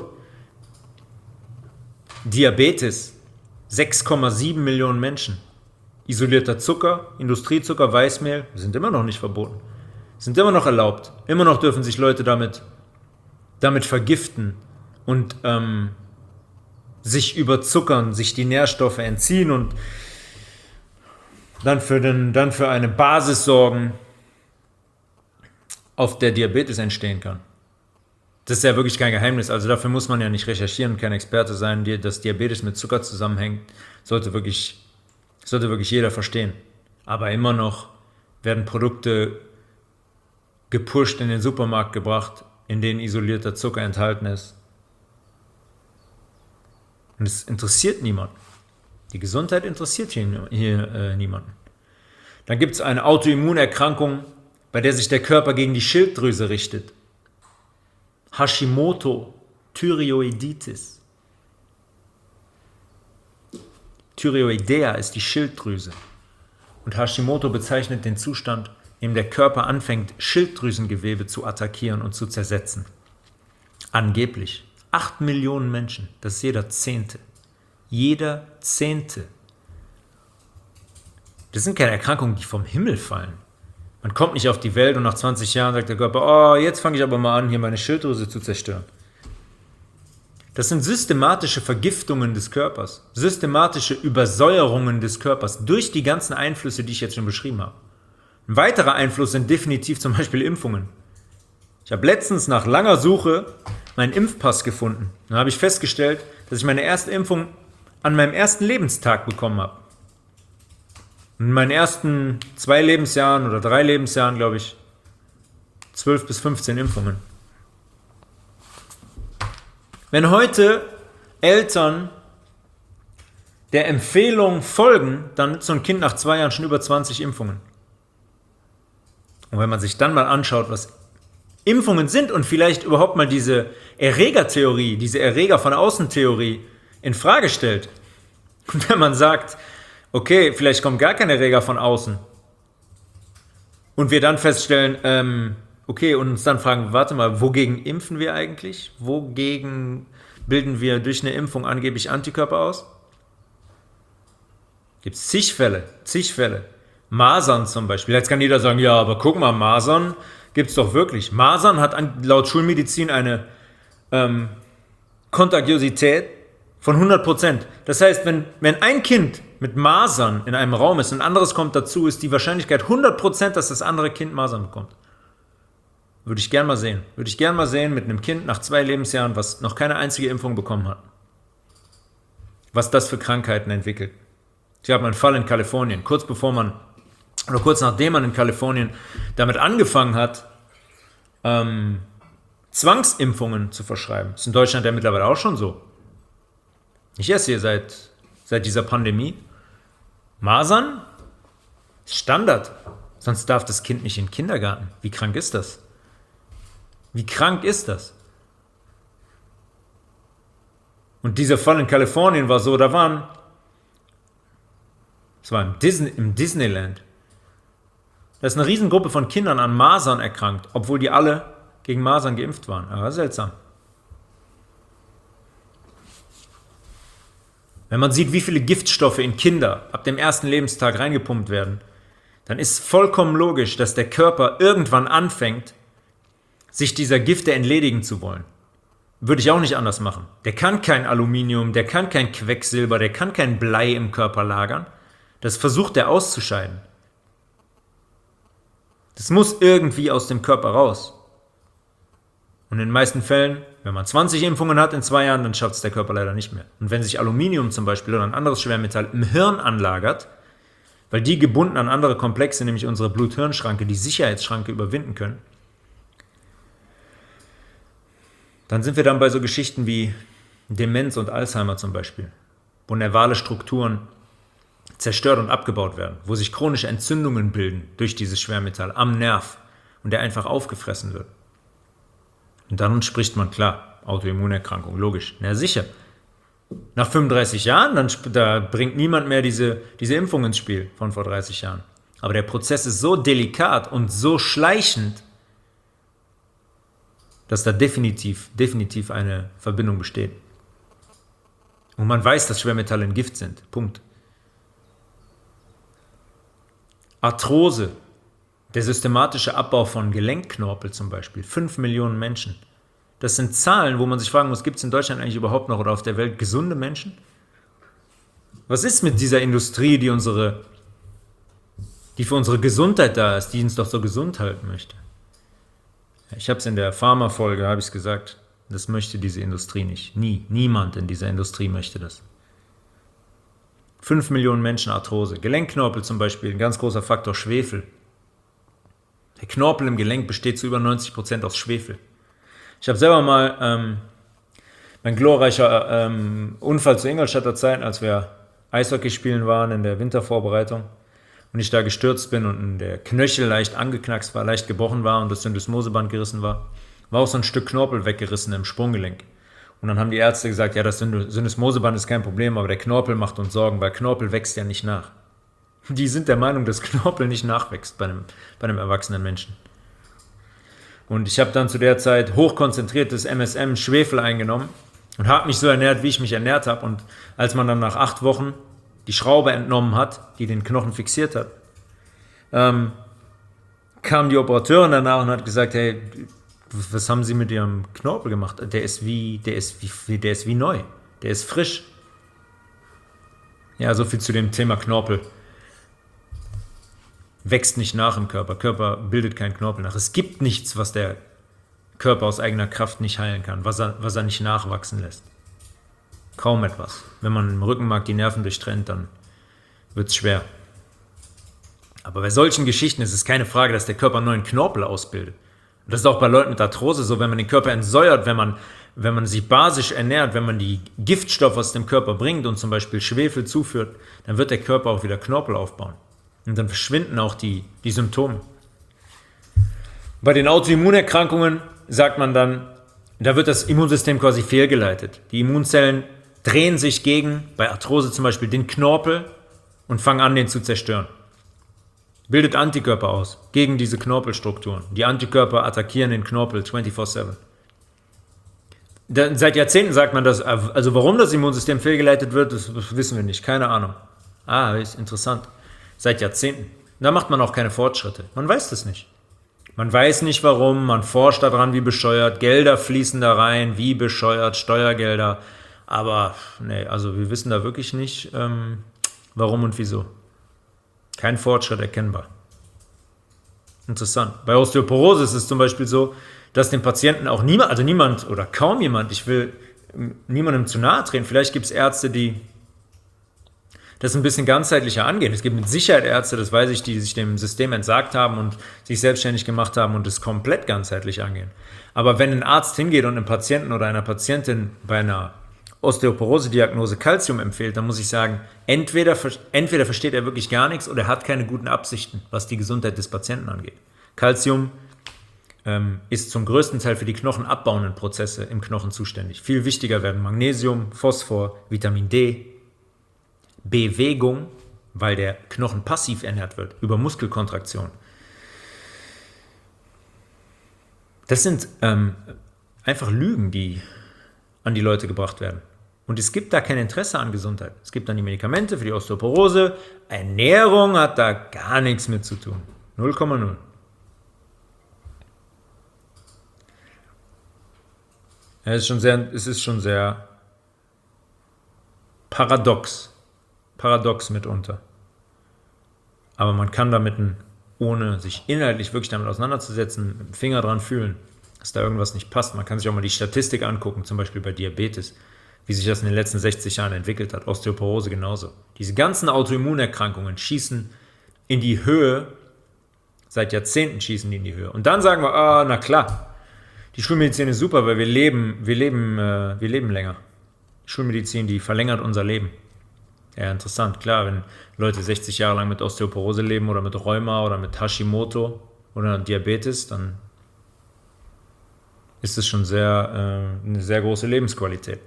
Diabetes, sechs Komma sieben Millionen Menschen. Isolierter Zucker, Industriezucker, Weißmehl, sind immer noch nicht verboten. Sind immer noch erlaubt. Immer noch dürfen sich Leute damit, damit vergiften und ähm, sich überzuckern, sich die Nährstoffe entziehen und dann für, den, dann für eine Basis sorgen, auf der Diabetes entstehen kann. Das ist ja wirklich kein Geheimnis, also dafür muss man ja nicht recherchieren, kein Experte sein, dass Diabetes mit Zucker zusammenhängt, sollte wirklich, sollte wirklich jeder verstehen. Aber immer noch werden Produkte gepusht in den Supermarkt gebracht, in denen isolierter Zucker enthalten ist. Und es interessiert niemanden. Die Gesundheit interessiert hier, hier äh, niemanden. Dann gibt es eine Autoimmunerkrankung, bei der sich der Körper gegen die Schilddrüse richtet. Hashimoto, Thyreoiditis. Thyreoidea ist die Schilddrüse. Und Hashimoto bezeichnet den Zustand, in dem der Körper anfängt, Schilddrüsengewebe zu attackieren und zu zersetzen. Angeblich. Acht Millionen Menschen, das ist jeder Zehnte. Jeder Zehnte. Das sind keine Erkrankungen, die vom Himmel fallen. Man kommt nicht auf die Welt und nach zwanzig Jahren sagt der Körper, oh, jetzt fange ich aber mal an, hier meine Schilddrüse zu zerstören. Das sind systematische Vergiftungen des Körpers, systematische Übersäuerungen des Körpers durch die ganzen Einflüsse, die ich jetzt schon beschrieben habe. Ein weiterer Einfluss sind definitiv zum Beispiel Impfungen. Ich habe letztens nach langer Suche meinen Impfpass gefunden. Dann habe ich festgestellt, dass ich meine erste Impfung an meinem ersten Lebenstag bekommen habe. In meinen ersten zwei Lebensjahren oder drei Lebensjahren, glaube ich, zwölf bis fünfzehn Impfungen. Wenn heute Eltern der Empfehlung folgen, dann hat so ein Kind nach zwei Jahren schon über zwanzig Impfungen. Und wenn man sich dann mal anschaut, was Impfungen sind und vielleicht überhaupt mal diese Erregertheorie, diese Erreger von Außen-Theorie in Frage stellt. Und wenn man sagt, okay, vielleicht kommt gar kein Erreger von außen. Und wir dann feststellen, ähm, okay, und uns dann fragen, warte mal, wogegen impfen wir eigentlich? Wogegen bilden wir durch eine Impfung angeblich Antikörper aus? Gibt es zig Fälle, zig Fälle. Masern zum Beispiel. Jetzt kann jeder sagen, ja, aber guck mal, Masern gibt es doch wirklich. Masern hat an, laut Schulmedizin eine ähm, Kontagiosität von hundert Prozent. Das heißt, wenn, wenn ein Kind mit Masern in einem Raum ist und ein anderes kommt dazu, ist die Wahrscheinlichkeit hundert Prozent, dass das andere Kind Masern bekommt. Würde ich gern mal sehen. Würde ich gern mal sehen mit einem Kind nach zwei Lebensjahren, was noch keine einzige Impfung bekommen hat. Was das für Krankheiten entwickelt. Ich habe einen Fall in Kalifornien, kurz bevor man, oder kurz nachdem man in Kalifornien damit angefangen hat, ähm, Zwangsimpfungen zu verschreiben. Das ist in Deutschland ja mittlerweile auch schon so. Ich esse hier seit, seit dieser Pandemie. Masern ist Standard. Sonst darf das Kind nicht in den Kindergarten. Wie krank ist das? Wie krank ist das? Und dieser Fall in Kalifornien war so, da waren, es war im, Disney, im Disneyland, da ist eine Riesengruppe von Kindern an Masern erkrankt, obwohl die alle gegen Masern geimpft waren. Aber seltsam. Wenn man sieht, wie viele Giftstoffe in Kinder ab dem ersten Lebenstag reingepumpt werden, dann ist vollkommen logisch, dass der Körper irgendwann anfängt, sich dieser Gifte entledigen zu wollen. Würde ich auch nicht anders machen. Der kann kein Aluminium, der kann kein Quecksilber, der kann kein Blei im Körper lagern. Das versucht er auszuscheiden. Das muss irgendwie aus dem Körper raus. Und in den meisten Fällen, wenn man zwanzig Impfungen hat in zwei Jahren, dann schafft es der Körper leider nicht mehr. Und wenn sich Aluminium zum Beispiel oder ein anderes Schwermetall im Hirn anlagert, weil die gebunden an andere Komplexe, nämlich unsere Blut-Hirn-Schranke, die Sicherheitsschranke überwinden können, dann sind wir dann bei so Geschichten wie Demenz und Alzheimer zum Beispiel, wo nervale Strukturen zerstört und abgebaut werden, wo sich chronische Entzündungen bilden durch dieses Schwermetall am Nerv und der einfach aufgefressen wird. Und dann spricht man, klar, Autoimmunerkrankung, logisch. Na sicher. Nach fünfunddreißig Jahren, dann da bringt niemand mehr diese, diese Impfung ins Spiel von vor dreißig Jahren. Aber der Prozess ist so delikat und so schleichend, dass da definitiv, definitiv eine Verbindung besteht. Und man weiß, dass Schwermetalle ein Gift sind. Punkt. Arthrose, der systematische Abbau von Gelenkknorpel zum Beispiel, fünf Millionen Menschen. Das sind Zahlen, wo man sich fragen muss, gibt es in Deutschland eigentlich überhaupt noch oder auf der Welt gesunde Menschen? Was ist mit dieser Industrie, die, unsere, die für unsere Gesundheit da ist, die uns doch so gesund halten möchte? Ich habe es in der Pharma-Folge, habe ich es gesagt, das möchte diese Industrie nicht. Nie, niemand in dieser Industrie möchte das. fünf Millionen Menschen Arthrose. Gelenkknorpel zum Beispiel, ein ganz großer Faktor, Schwefel. Der Knorpel im Gelenk besteht zu über neunzig Prozent aus Schwefel. Ich habe selber mal ähm, mein glorreicher ähm, Unfall zu Ingolstadter Zeiten, als wir Eishockey spielen waren in der Wintervorbereitung und ich da gestürzt bin und der Knöchel leicht angeknackst war, leicht gebrochen war und das Syndesmoseband gerissen war, war auch so ein Stück Knorpel weggerissen im Sprunggelenk. Und dann haben die Ärzte gesagt, ja, das Syndesmoseband ist kein Problem, aber der Knorpel macht uns Sorgen, weil Knorpel wächst ja nicht nach. Die sind der Meinung, dass Knorpel nicht nachwächst bei einem, bei einem erwachsenen Menschen. Und ich habe dann zu der Zeit hochkonzentriertes M S M Schwefel eingenommen und habe mich so ernährt, wie ich mich ernährt habe. Und als man dann nach acht Wochen die Schraube entnommen hat, die den Knochen fixiert hat, ähm, kam die Operateurin danach und hat gesagt, hey, was haben Sie mit Ihrem Knorpel gemacht? Der ist wie, der ist wie, der ist wie neu, der ist frisch. Ja, so viel zu dem Thema Knorpel. Wächst nicht nach im Körper. Körper bildet keinen Knorpel nach. Es gibt nichts, was der Körper aus eigener Kraft nicht heilen kann, was er, was er nicht nachwachsen lässt. Kaum etwas. Wenn man im Rückenmark die Nerven durchtrennt, dann wird es schwer. Aber bei solchen Geschichten ist es keine Frage, dass der Körper einen neuen Knorpel ausbildet. Und das ist auch bei Leuten mit Arthrose so, wenn man den Körper entsäuert, wenn man, wenn man sich basisch ernährt, wenn man die Giftstoffe aus dem Körper bringt und zum Beispiel Schwefel zuführt, dann wird der Körper auch wieder Knorpel aufbauen. Und dann verschwinden auch die, die Symptome. Bei den Autoimmunerkrankungen sagt man dann, da wird das Immunsystem quasi fehlgeleitet. Die Immunzellen drehen sich gegen, bei Arthrose zum Beispiel, den Knorpel und fangen an, den zu zerstören. Bildet Antikörper aus gegen diese Knorpelstrukturen. Die Antikörper attackieren den Knorpel vierundzwanzig sieben. Seit Jahrzehnten sagt man das, also warum das Immunsystem fehlgeleitet wird, das wissen wir nicht, keine Ahnung. Ah, ist interessant. Seit Jahrzehnten. Da macht man auch keine Fortschritte. Man weiß das nicht. Man weiß nicht warum, man forscht daran wie bescheuert, Gelder fließen da rein, wie bescheuert, Steuergelder. Aber nee, also wir wissen da wirklich nicht, ähm, warum und wieso. Kein Fortschritt erkennbar. Interessant. Bei Osteoporose ist es zum Beispiel so, dass dem Patienten auch niemand, also niemand oder kaum jemand, ich will niemandem zu nahe treten, vielleicht gibt es Ärzte, die das ein bisschen ganzheitlicher angehen. Es gibt mit Sicherheit Ärzte, das weiß ich, die sich dem System entsagt haben und sich selbstständig gemacht haben und es komplett ganzheitlich angehen. Aber wenn ein Arzt hingeht und einem Patienten oder einer Patientin bei einer Osteoporose-Diagnose Calcium empfiehlt, dann muss ich sagen, entweder, entweder versteht er wirklich gar nichts oder er hat keine guten Absichten, was die Gesundheit des Patienten angeht. Calcium ähm, ist zum größten Teil für die knochenabbauenden Prozesse im Knochen zuständig. Viel wichtiger werden Magnesium, Phosphor, Vitamin D, Bewegung, weil der Knochen passiv ernährt wird, über Muskelkontraktion. Das sind ähm, einfach Lügen, die an die Leute gebracht werden. Und es gibt da kein Interesse an Gesundheit. Es gibt dann die Medikamente für die Osteoporose. Ernährung hat da gar nichts mit zu tun. null Komma null. Ja, es ist schon sehr, es ist schon sehr paradox. Paradox mitunter. Aber man kann damit, ohne sich inhaltlich wirklich damit auseinanderzusetzen, mit dem Finger dran fühlen. dass da irgendwas nicht passt. Man kann sich auch mal die Statistik angucken, zum Beispiel bei Diabetes, wie sich das in den letzten sechzig Jahren entwickelt hat. Osteoporose genauso. Diese ganzen Autoimmunerkrankungen schießen in die Höhe, seit Jahrzehnten schießen die in die Höhe. Und dann sagen wir, ah, na klar, die Schulmedizin ist super, weil wir leben, wir leben, äh, wir leben länger. Die Schulmedizin, die verlängert unser Leben. Ja, interessant, klar, wenn Leute sechzig Jahre lang mit Osteoporose leben oder mit Rheuma oder mit Hashimoto oder Diabetes, dann ist es schon sehr, äh, eine sehr große Lebensqualität.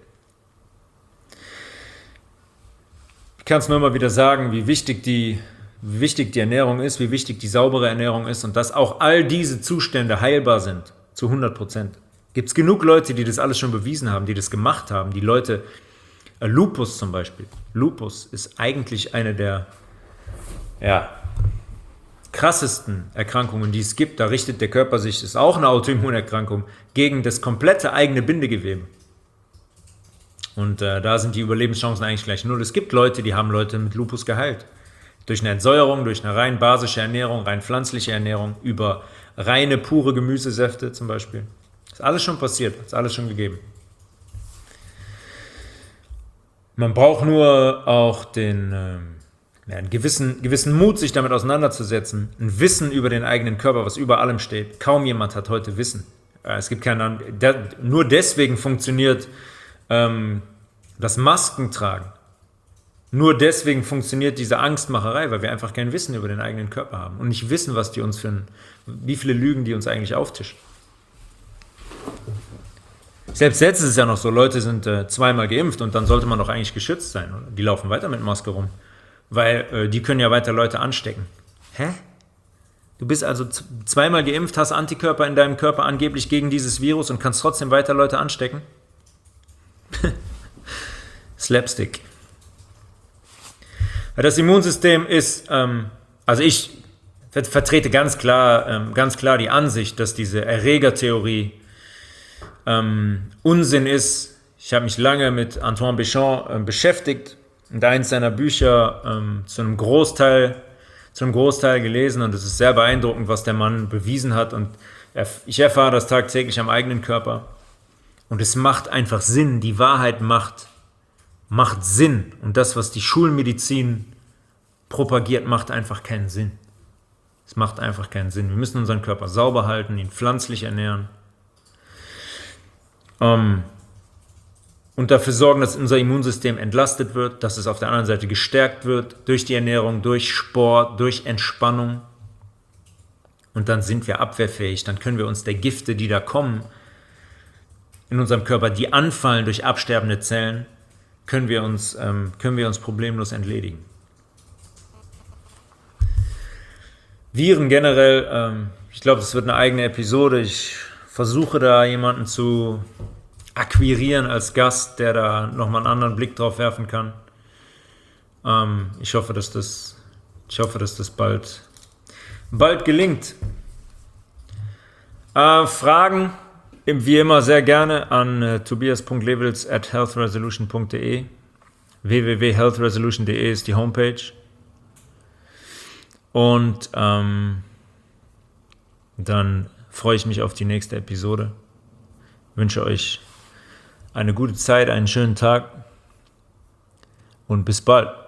Ich kann es nur immer wieder sagen, wie wichtig die, wie wichtig die Ernährung ist, wie wichtig die saubere Ernährung ist und dass auch all diese Zustände heilbar sind, zu hundert Prozent. Gibt es genug Leute, die das alles schon bewiesen haben, die das gemacht haben, die Leute, äh, Lupus zum Beispiel. Lupus ist eigentlich eine der, ja, krassesten Erkrankungen, die es gibt. Da richtet der Körper sich, ist auch eine Autoimmunerkrankung, gegen das komplette eigene Bindegewebe. Und äh, da sind die Überlebenschancen eigentlich gleich null. Es gibt Leute, die haben Leute mit Lupus geheilt. Durch eine Entsäuerung, durch eine rein basische Ernährung, rein pflanzliche Ernährung, über reine, pure Gemüsesäfte zum Beispiel. Ist alles schon passiert, ist alles schon gegeben. Man braucht nur auch den... Ähm, Ja, einen gewissen, gewissen Mut, sich damit auseinanderzusetzen, ein Wissen über den eigenen Körper, was über allem steht. Kaum jemand hat heute Wissen. Es gibt keinen, nur deswegen funktioniert ähm, das Maskentragen. Nur deswegen funktioniert diese Angstmacherei, weil wir einfach kein Wissen über den eigenen Körper haben und nicht wissen, was die uns für ein, wie viele Lügen die uns eigentlich auftischen. Selbst jetzt ist es ja noch so, Leute sind äh, zweimal geimpft und dann sollte man doch eigentlich geschützt sein. Oder? Die laufen weiter mit Maske rum. Weil äh, die können ja weiter Leute anstecken. Hä? Du bist also z- zweimal geimpft, hast Antikörper in deinem Körper angeblich gegen dieses Virus und kannst trotzdem weiter Leute anstecken? Slapstick. Das Immunsystem ist, ähm, also ich ver- vertrete ganz klar, ähm, ganz klar die Ansicht, dass diese Erregertheorie ähm, Unsinn ist. Ich habe mich lange mit Antoine Béchamp äh, beschäftigt und eins seiner Bücher ähm, zu einem Großteil, zu einem Großteil gelesen und es ist sehr beeindruckend, was der Mann bewiesen hat und erf- ich erfahre das tagtäglich am eigenen Körper und es macht einfach Sinn, die Wahrheit macht, macht Sinn und das, was die Schulmedizin propagiert, macht einfach keinen Sinn. Es macht einfach keinen Sinn. Wir müssen unseren Körper sauber halten, ihn pflanzlich ernähren ähm, und dafür sorgen, dass unser Immunsystem entlastet wird, dass es auf der anderen Seite gestärkt wird durch die Ernährung, durch Sport, durch Entspannung. Und dann sind wir abwehrfähig, dann können wir uns der Gifte, die da kommen, in unserem Körper, die anfallen durch absterbende Zellen, können wir uns, ähm, können wir uns problemlos entledigen. Viren generell, ähm, ich glaube, das wird eine eigene Episode. Ich versuche da jemanden zu akquirieren als Gast, der da nochmal einen anderen Blick drauf werfen kann. Ähm, ich hoffe, dass das, ich hoffe, dass das bald, bald gelingt. Äh, Fragen, wie immer sehr gerne an äh, tobias punkt levels at healthresolution punkt de. w w w punkt health resolution punkt de ist die Homepage. Und ähm, dann freue ich mich auf die nächste Episode. Wünsche euch eine gute Zeit, einen schönen Tag und bis bald.